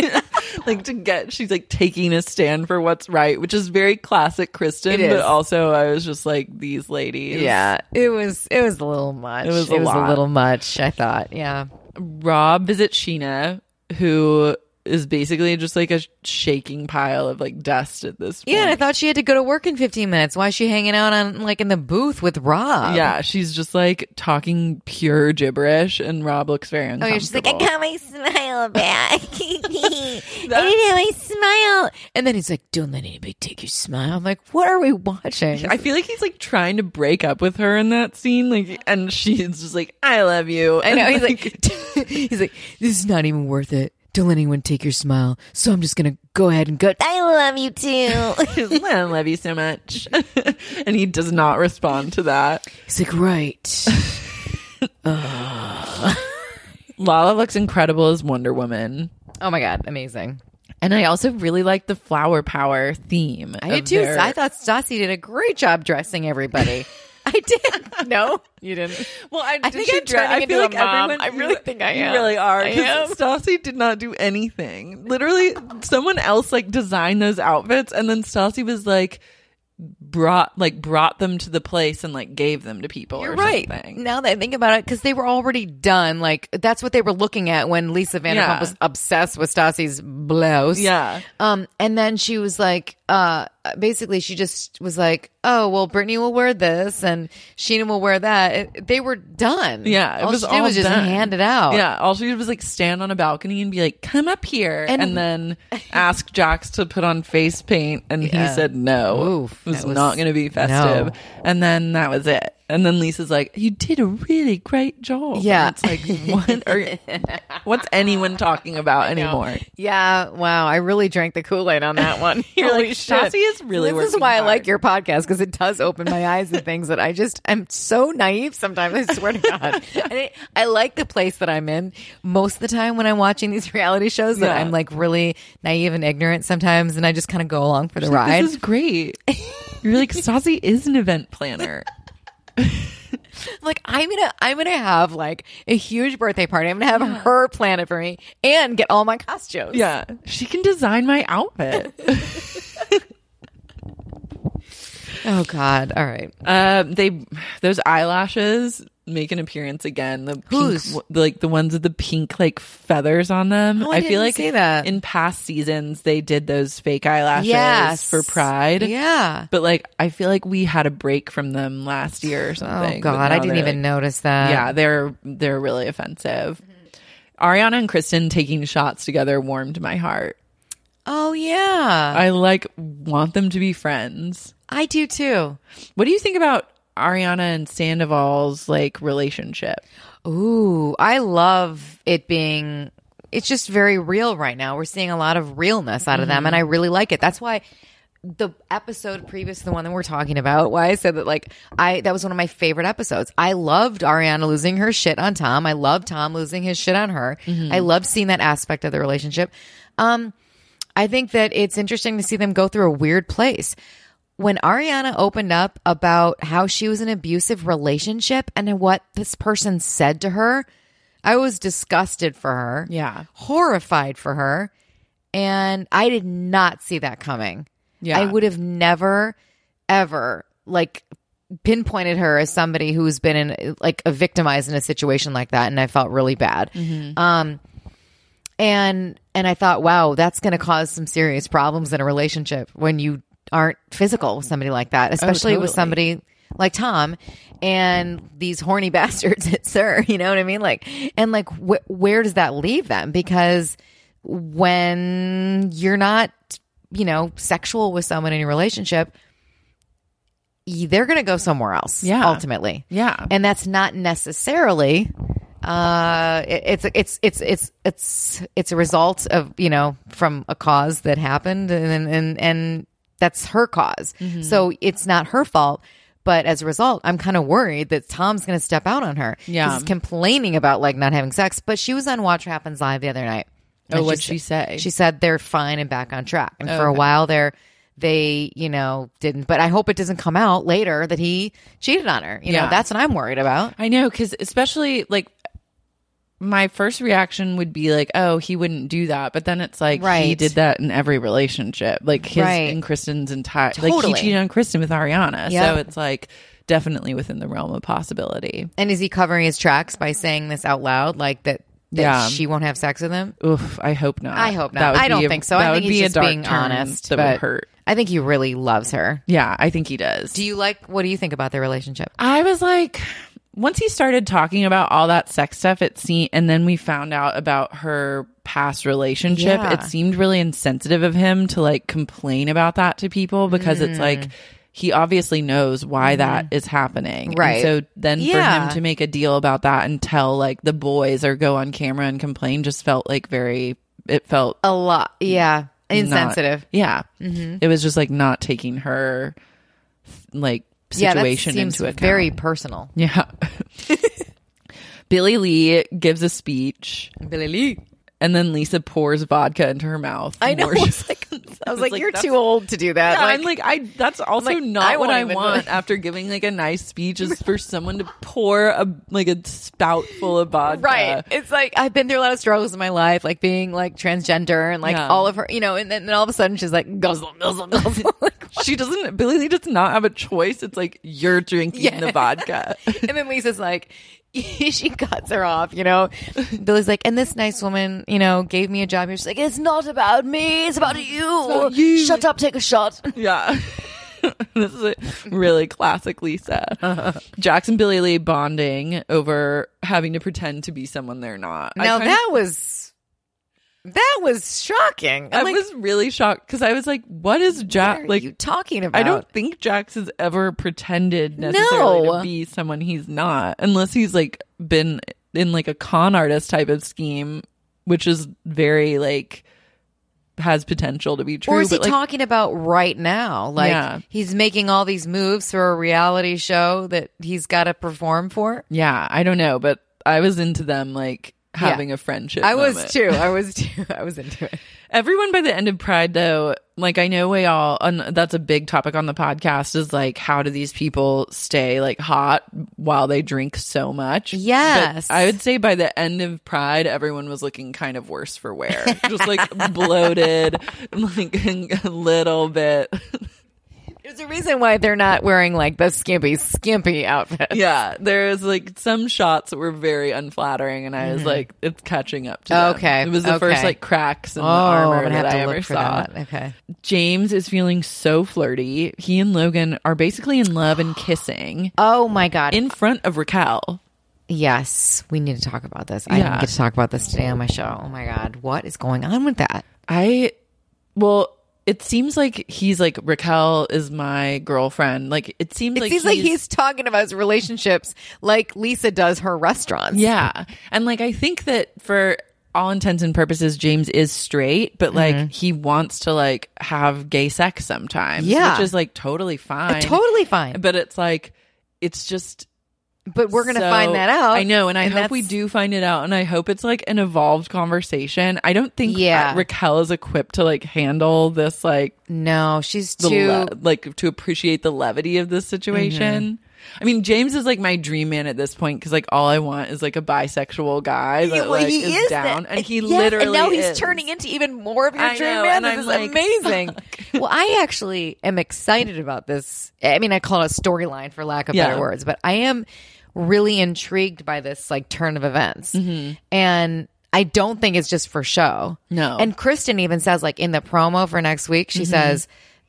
like she's like taking a stand for what's right, which is very classic Kristen. It is. But also, I was just like, these ladies. Yeah, it was a little much. It was a little much, I thought. Yeah. Rob visits Sheena, who is basically just like a shaking pile of like dust at this point. Yeah, and I thought she had to go to work in 15 minutes. Why is she hanging out on like in the booth with Rob? Yeah, she's just like talking pure gibberish, and Rob looks very uncomfortable. Oh, yeah, she's like, I got my smile back. I didn't have my smile. And then he's like, don't let anybody take your smile. I'm like, what are we watching? I feel like he's like trying to break up with her in that scene, like, and she's just like, I love you. I know. He's like, this is not even worth it. Don't let anyone take your smile. So I'm just going to go ahead and go, I love you too. I love you so much. And he does not respond to that. He's like, right. Lala looks incredible as Wonder Woman. Oh my God. Amazing. And I also really like the flower power theme. I did too. I thought Stassi did a great job dressing everybody. I did. No, you didn't. Well, I think I'm turning into a mom. I really think I am. You really are. I am. Stassi did not do anything. Literally, someone else like designed those outfits, and then Stassi was like brought them to the place and like gave them to people. You're or right. Something. Now that I think about it, because they were already done. Like that's what they were looking at when Lisa Vanderpump was obsessed with Stassi's blouse. Yeah. And then she was like, basically she just was like, oh well, Brittany will wear this and Sheena will wear that. They were done. Yeah, all she did was just hand it out. Yeah, all she did was like stand on a balcony and be like, come up here, and then ask Jax to put on face paint, and he said no. Oof, it was not going to be festive. No. And then that was it. And then Lisa's like, you did a really great job. Yeah. And it's like, what's anyone talking about anymore? Yeah, wow. I really drank the Kool-Aid on that one. You're like, Stassi is really This is why I like your podcast, because it does open my eyes to things that I'm so naive sometimes, I swear to God. And I like the place that I'm in most of the time when I'm watching these reality shows, that I'm like really naive and ignorant sometimes, and I just kind of go along for the ride. This is great. You're like, Stassi is an event planner. Like I'm gonna have like a huge birthday party. I'm gonna have her plan it for me and get all my costumes. Yeah, she can design my outfit. Oh God! All right. Those eyelashes make an appearance again. The Whose? pink, like the ones with the pink like feathers on them. Oh, I feel like see that. in past seasons they did those fake eyelashes for Pride. Yeah, but like I feel like we had a break from them last year or something. Oh God, I didn't even notice that. Yeah, they're really offensive. Ariana and Kristen taking shots together warmed my heart. Oh yeah, I like want them to be friends. I do too. What do you think about Ariana and Sandoval's like relationship? Ooh, I love it being, it's just very real right now. We're seeing a lot of realness out of them, and I really like it. That's why the episode previous to the one that we're talking about, why I said that that was one of my favorite episodes. I loved Ariana losing her shit on Tom. I loved Tom losing his shit on her. I loved seeing that aspect of the relationship. I think that it's interesting to see them go through a weird place. When Ariana opened up about how she was in an abusive relationship and what this person said to her, I was disgusted for her. Yeah. Horrified for her. And I did not see that coming. Yeah. I would have never, ever, pinpointed her as somebody who's been victimized in a situation like that. And I felt really bad. And I thought, wow, that's going to cause some serious problems in a relationship when you aren't physical with somebody like that, especially with somebody like Tom and these horny bastards at SUR, you know what I mean? Where does that leave them? Because when you're not, sexual with someone in your relationship, they're going to go somewhere else. Yeah. Ultimately. Yeah. And that's not necessarily, it's a result of, from a cause that happened and that's her cause. So it's not her fault. But as a result, I'm kind of worried that Tom's going to step out on her. Yeah. He's complaining about not having sex. But she was on Watch What Happens Live the other night. Oh, what'd she say? She said they're fine and back on track. And for a while there, they, didn't. But I hope it doesn't come out later that he cheated on her. That's what I'm worried about. I know, because especially my first reaction would be like, oh, he wouldn't do that. But then it's like, he did that in every relationship. Like his and Kristen's entire, like he cheated on Kristen with Ariana. So it's like definitely within the realm of possibility. And is he covering his tracks by saying this out loud? Like that she won't have sex with him? Oof, I hope not. I hope not. I don't think so. I think he's just being honest. That would hurt. I think he really loves her. Yeah, I think he does. What do you think about their relationship? I was like, once he started talking about all that sex stuff, and then we found out about her past relationship, it seemed really insensitive of him to like complain about that to people, because it's like, he obviously knows why that is happening. Right. And so then for him to make a deal about that and tell like the boys or go on camera and complain just felt like it felt a lot. Yeah. Insensitive. It was just like not taking her like situation into account. Very personal. Yeah. Billie Lee gives a speech. Billie Lee. And then Lisa pours vodka into her mouth. I know. I was like, you're too old to do that. Yeah, I'm like, that's also not what I want after giving like a nice speech, is for someone to pour a spout full of vodka. Right. It's like, I've been through a lot of struggles in my life, like being like transgender and like all of her, and then all of a sudden she's like, guzzle, guzzle, guzzle. Billie Lee does not have a choice. It's like, you're drinking the vodka. And then Lisa's like, she cuts her off, Billie's like, and this nice woman, gave me a job. She's like, it's not about me, it's about you. It's about you. Shut up, take a shot. Yeah. This is a really classic Lisa. Jax and Billie Lee bonding over having to pretend to be someone they're not. Now that was shocking. I was really shocked, because I was like, what is Jax? What are you talking about? I don't think Jax has ever pretended necessarily to be someone he's not, unless he's like been in like a con artist type of scheme, which is very like has potential to be true. Or is he talking about right now? Like he's making all these moves for a reality show that he's got to perform for? Yeah, I don't know, but I was into them like having a friendship I moment. was too. I was into it. Everyone by the end of Pride, though, like I know we all, that's a big topic on the podcast, is like, how do these people stay like hot while they drink so much? Yes. But I would say by the end of Pride, everyone was looking kind of worse for wear. Just like bloated, like a little bit. There's a reason why they're not wearing like the skimpy outfits. Yeah, there's like some shots that were very unflattering, and I was like, it's catching up to them. Okay, it was the first like cracks in the armor that I ever saw. That. Okay, James is feeling so flirty. He and Logan are basically in love and kissing. Oh my god, in front of Raquel. Yes, we need to talk about this. I didn't get to talk about this today on my show. Oh my god, what is going on with that? It seems like he's like, Raquel is my girlfriend. Like it seems like he's talking about his relationships like Lisa does her restaurants. Yeah. And like I think that for all intents and purposes, James is straight, but like he wants to like have gay sex sometimes. Yeah. Which is like totally fine. Totally fine. But it's like, it's just, but we're going to find that out. I know. And I hope we do find it out. And I hope it's like an evolved conversation. I don't think Raquel is equipped to like handle this. Like, no, she's too to appreciate the levity of this situation. I mean, James is like my dream man at this point, because like all I want is like a bisexual guy that like he is down, and he yes, literally and now is. He's turning into even more of your I dream know, man. And this I'm is like, amazing. Well, I actually am excited about this. I mean, I call it a storyline for lack of better words, but I am really intrigued by this like turn of events, and I don't think it's just for show. No. And Kristen even says like in the promo for next week, she says,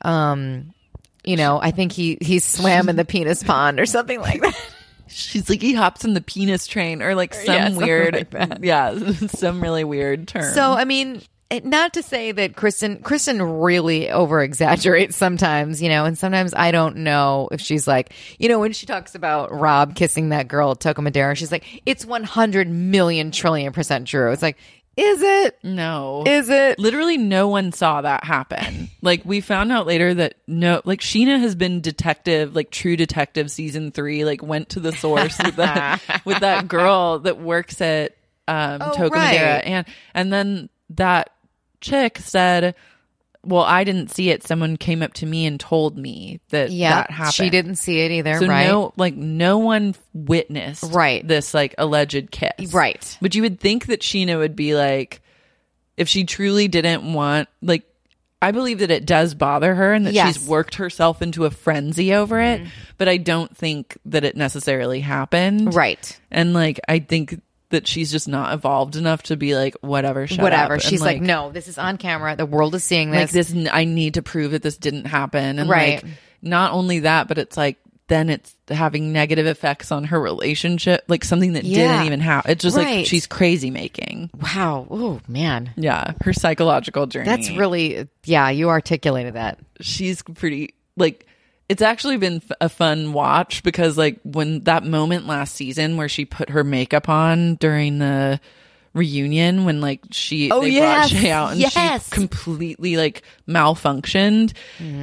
I think he swam in the penis pond or something like that. She's like, he hops in the penis train, or like some weird, like some really weird term. So, I mean, not to say that Kristen really over exaggerates sometimes, and sometimes I don't know if she's like, when she talks about Rob kissing that girl at Toca Madera, she's like, it's 100 million trillion % true. It's like, is it? No. Is it? Literally no one saw that happen. Like we found out later that Sheena has been detective, like True Detective season 3, like went to the source with that girl that works at Toca Madera. And then that chick said, well, I didn't see it. Someone came up to me and told me that that happened. She didn't see it either, so right? no one witnessed this like alleged kiss. Right. But you would think that Sheena would be like, if she truly didn't want, like, I believe that it does bother her and that she's worked herself into a frenzy over it, but I don't think that it necessarily happened. Right. And like, I think that she's just not evolved enough to be like, whatever, shut up. She's like, no, this is on camera. The world is seeing this. Like this, I need to prove that this didn't happen. And right. like, not only that, but it's like, then it's having negative effects on her relationship, like something that didn't even happen. It's just like she's crazy making. Wow. Oh, man. Yeah. Her psychological journey. That's really, you articulated that. She's pretty, like, it's actually been a fun watch because, like, when that moment last season where she put her makeup on during the reunion, when like they brought Shay out and she completely like malfunctioned.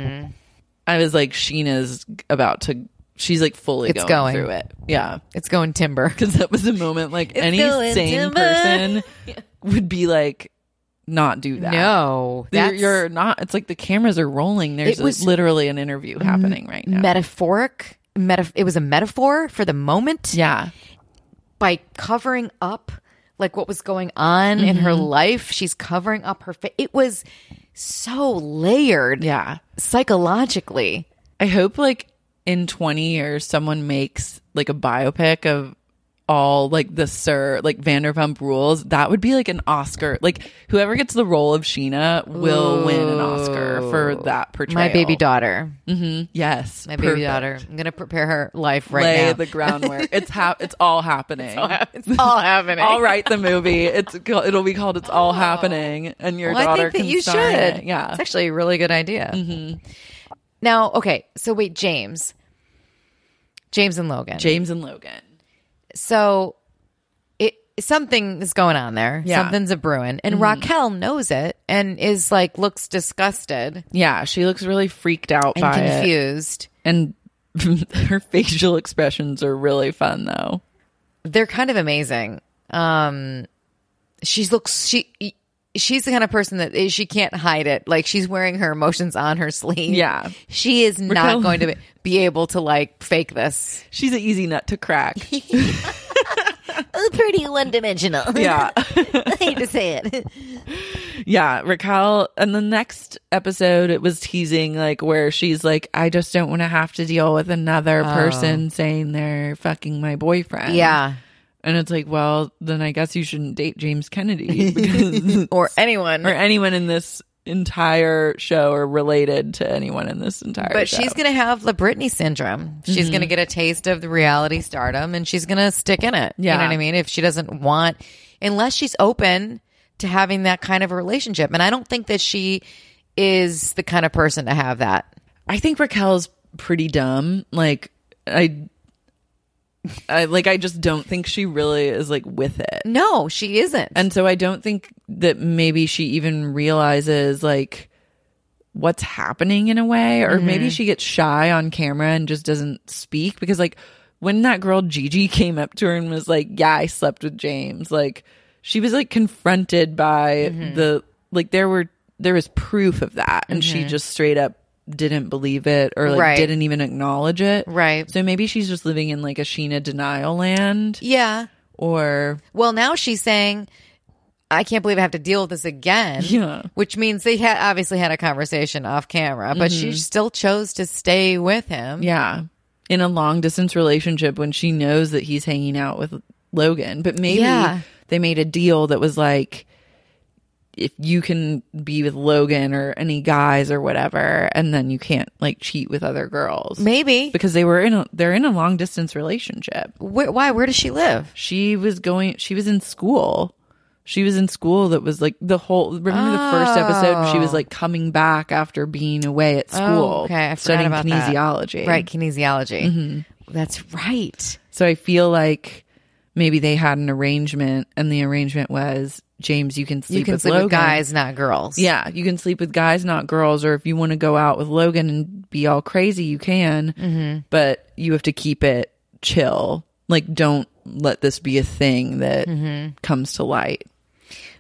I was like, Sheena's about to. She's like fully going through it. Yeah, it's going timber. Because that was a moment like any sane person would be like, not do that. No, you're not. It's like the cameras are rolling. There's literally an interview happening right now. It was a metaphor for the moment. Yeah, by covering up like what was going on in her life, she's covering up her face. It was so layered. Yeah, psychologically. I hope like in 20 years someone makes like a biopic of all like the Vanderpump Rules. That would be like an Oscar. Like whoever gets the role of Sheena will win an Oscar for that portrayal. My baby daughter. Yes, my baby daughter. I'm gonna prepare her life now. Lay the groundwork. It's all happening. It's all happening. I'll write the movie. It'll be called "It's All Happening," and your daughter I think that can you star should. It. Yeah, it's actually a really good idea. Now, okay, so wait, James and Logan. So something is going on there. Yeah. Something's a brewing. And Raquel knows it and is like, looks disgusted. Yeah, she looks really freaked out and by confused. it. And her facial expressions are really fun though. They're kind of amazing. She's the kind of person that she can't hide it. Like she's wearing her emotions on her sleeve. Yeah. She is not going to be able to like fake this. She's an easy nut to crack. Pretty one-dimensional. Yeah. I hate to say it. Yeah, Raquel, and the next episode it was teasing like where she's like, I just don't want to have to deal with another person saying they're fucking my boyfriend. Yeah. And it's like, well, then I guess you shouldn't date James Kennedy because or anyone in this entire show or related to anyone in this entire show. But she's going to have the Britney syndrome. She's going to get a taste of the reality stardom and she's going to stick in it. Yeah. You know what I mean? If she doesn't want, unless she's open to having that kind of a relationship. And I don't think that she is the kind of person to have that. I think Raquel's pretty dumb. Like, I just don't think she really is like with it. No, she isn't. And so I don't think that maybe she even realizes like what's happening in a way, or maybe she gets shy on camera and just doesn't speak because like when that girl Gigi came up to her and was like, yeah, I slept with James, like she was like confronted by the like there was proof of that and she just straight up didn't believe it or like didn't even acknowledge it. Right. So maybe she's just living in like a Sheena denial land. Yeah. Or well, now she's saying, I can't believe I have to deal with this again. Yeah. Which means they obviously had a conversation off camera, but she still chose to stay with him. Yeah. In a long distance relationship when she knows that he's hanging out with Logan. But maybe they made a deal that was like, if you can be with Logan or any guys or whatever, and then you can't like cheat with other girls. Maybe because they're in a long distance relationship. Why? Where does she live? She was in school. She was in school that was like remember the first episode? She was like coming back after being away at school. Okay, I studying about kinesiology. That. Right, kinesiology. That's right. So I feel like maybe they had an arrangement, and the arrangement was, James, you can sleep with Logan. With guys, not girls. Yeah, you can sleep with guys, not girls. Or if you want to go out with Logan and be all crazy, you can. But you have to keep it chill. Like, don't let this be a thing that comes to light.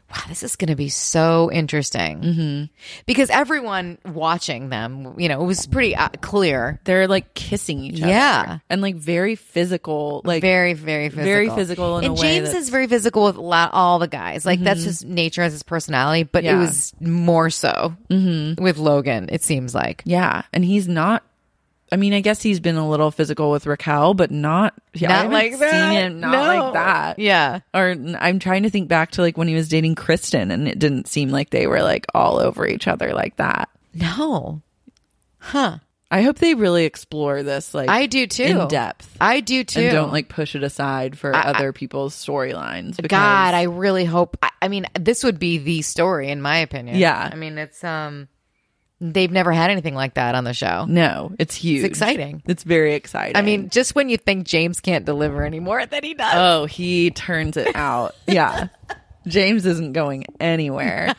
wow, this is going to be so interesting. Because everyone watching them, you know, it was pretty clear. They're like kissing each other. Yeah. And like very physical. Like very, very physical. Very physical in and a way. James is very physical with all the guys. Like that's just nature as his personality. But it was more so with Logan, it seems like. Yeah. And he's not. I mean, I guess he's been a little physical with Raquel, but not like that. Seen him not like that. Yeah. Or I'm trying to think back to like when he was dating Kristen, and it didn't seem like they were like all over each other like that. No. Huh. I hope they really explore this like I do too. in depth. I do too. And don't like push it aside for other people's storylines. God, I really hope. I mean, this would be the story in my opinion. Yeah. I mean, it's they've never had anything like that on the show. No, it's huge. It's exciting. It's very exciting. I mean, just when you think James can't deliver anymore, then he does. Oh, he turns it out. Yeah. James isn't going anywhere.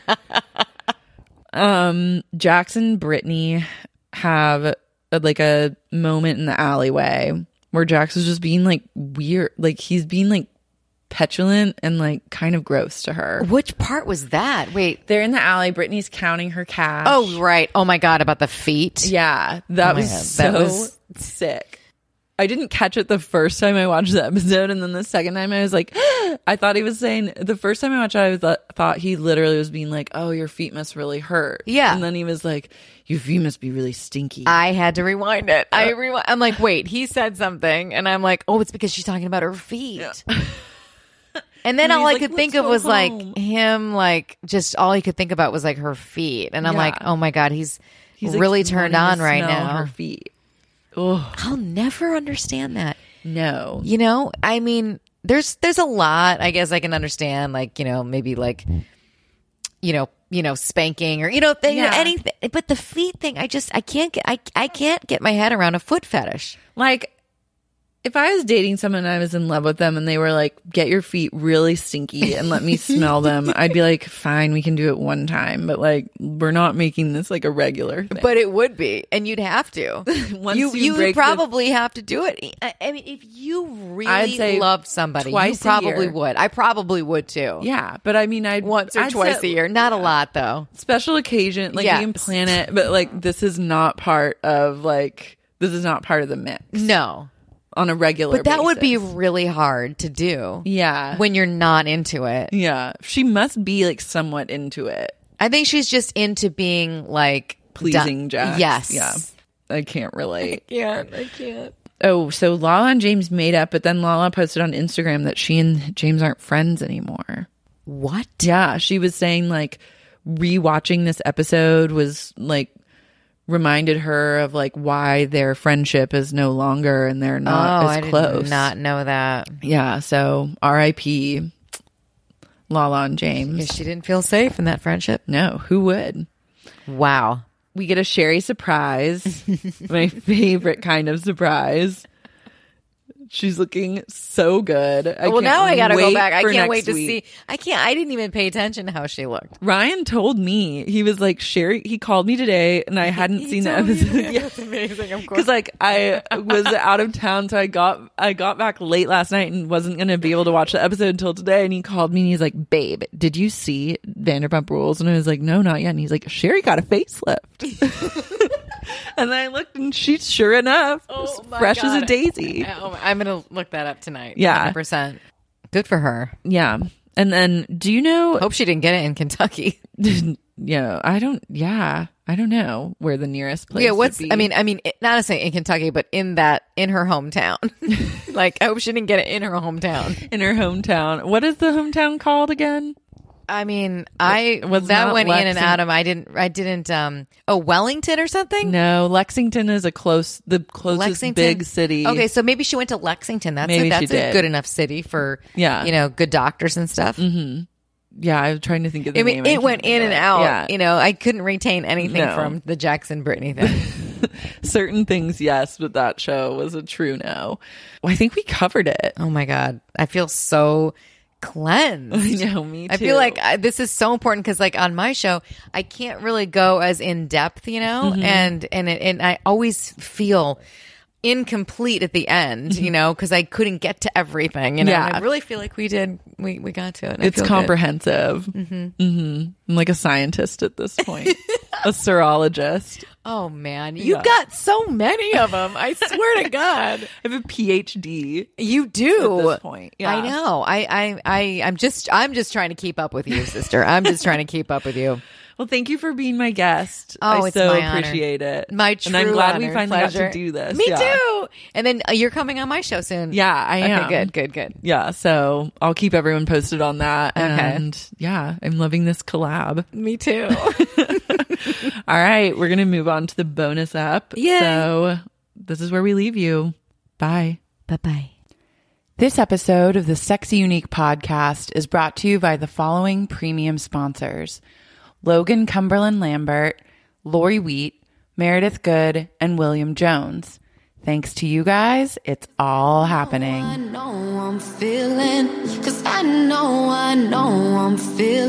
Jackson, Brittany have like a moment in the alleyway where Jax is just being like weird. Like he's being like petulant and like kind of gross to her. Which part was that? Wait, they're in the alley. Brittany's counting her cash. Oh, right. Oh my God, about the feet. Yeah, that was so sick. I didn't catch it the first time I watched the episode, and then the second time I was like, I thought he was saying, the first time I watched it, I thought he literally was being like, oh, your feet must really hurt. Yeah. And then he was like, your feet must be really stinky. I had to rewind it. I'm like, wait, he said something, and I'm like, oh, it's because she's talking about her feet. Yeah. And then all I could think of was like him, like just all he could think about was like her feet. And I'm like, oh my God, he's really turned on right now. Her feet. Ugh. I'll never understand that. No. You know, I mean, there's a lot, I guess I can understand, like, you know, maybe like, you know, spanking or, you know, anything. But the feet thing, I can't get my head around a foot fetish. Like, if I was dating someone and I was in love with them and they were like, get your feet really stinky and let me smell them, I'd be like, fine, we can do it one time. But like, we're not making this like a regular thing. But it would be. And you'd have to. Once you probably have to do it. I mean, if you really loved somebody, you probably would. I probably would too. Yeah. But I mean, once or twice a year. Not a lot though. Special occasion. Like you can plan it. But like, this is not part of the mix. No. On a regular basis. But that would be really hard to do. Yeah. When you're not into it. Yeah. She must be like somewhat into it. I think she's just into being like pleasing Jax. Yes. Yeah. I can't relate. I can't. Oh, so Lala and James made up, but then Lala posted on Instagram that she and James aren't friends anymore. What? Yeah. She was saying like rewatching this episode was like reminded her of like why their friendship is no longer and they're not as close. I did not know that. Yeah, so R.I.P. Lala and James. Because she didn't feel safe in that friendship. No, who would? Wow. We get a Sherry surprise. My favorite kind of surprise. She's looking so good. Now I gotta go back. I can't wait to see. I didn't even pay attention to how she looked. Ryan told me, he was like, Sherry, he called me today and I hadn't seen the episode yet. That's amazing, of course. Because like I was out of town, so I got back late last night and wasn't going to be able to watch the episode until today. And he called me and he's like, babe, did you see Vanderpump Rules? And I was like, no, not yet. And he's like, Sherry got a facelift. And then I looked and she's sure enough fresh as a daisy. I'm going to look that up tonight. Yeah. 100%. Good for her. Yeah. And then do you know? Hope she didn't get it in Kentucky. I don't know where the nearest place would be. I mean, not to say in Kentucky, but in her hometown. Like, I hope she didn't get it in her hometown. In her hometown. What is the hometown called again? I mean, that went in and out of. I didn't. Wellington or something? No, Lexington is the closest big city. Okay, so maybe she went to Lexington. That's a good enough city for good doctors and stuff. Mm-hmm. Yeah, I was trying to think of the name. It went in and out. Yeah. I couldn't retain anything from the Jackson Brittany thing. Certain things, yes, but that show was a true no. Well, I think we covered it. Oh my God, I feel so cleansed. I know, me too. I feel like this is so important because, like, on my show, I can't really go as in depth, and I always feel incomplete at the end, you know, because I couldn't get to everything. You know, Yeah. I really feel like we got to it. and I It's feel comprehensive. I'm like a scientist at this point, a serologist. good. Oh man, you got so many of them. I swear to God, I have a PhD. you do. At this point, yeah. I know. I'm just trying to keep up with you, sister. I'm just trying to keep up with you. Well, thank you for being my guest. Oh, I it's so my honor. appreciate it. My and I'm true glad we honor, finally pleasure. got to do this. Me Yeah. too. And then you're coming on my show soon. Yeah, I am. Okay, good. Yeah, so I'll keep everyone posted on that. Okay. And yeah, I'm loving this collab. Me too. All right, we're going to move on to the bonus app. Yay. So this is where we leave you. Bye. Bye-bye. This episode of the Sexy Unique podcast is brought to you by the following premium sponsors: Logan Cumberland Lambert, Lori Wheat, Meredith Good, and William Jones. Thanks to you guys, it's all happening. I know I'm feeling, 'cause I know I'm feeling.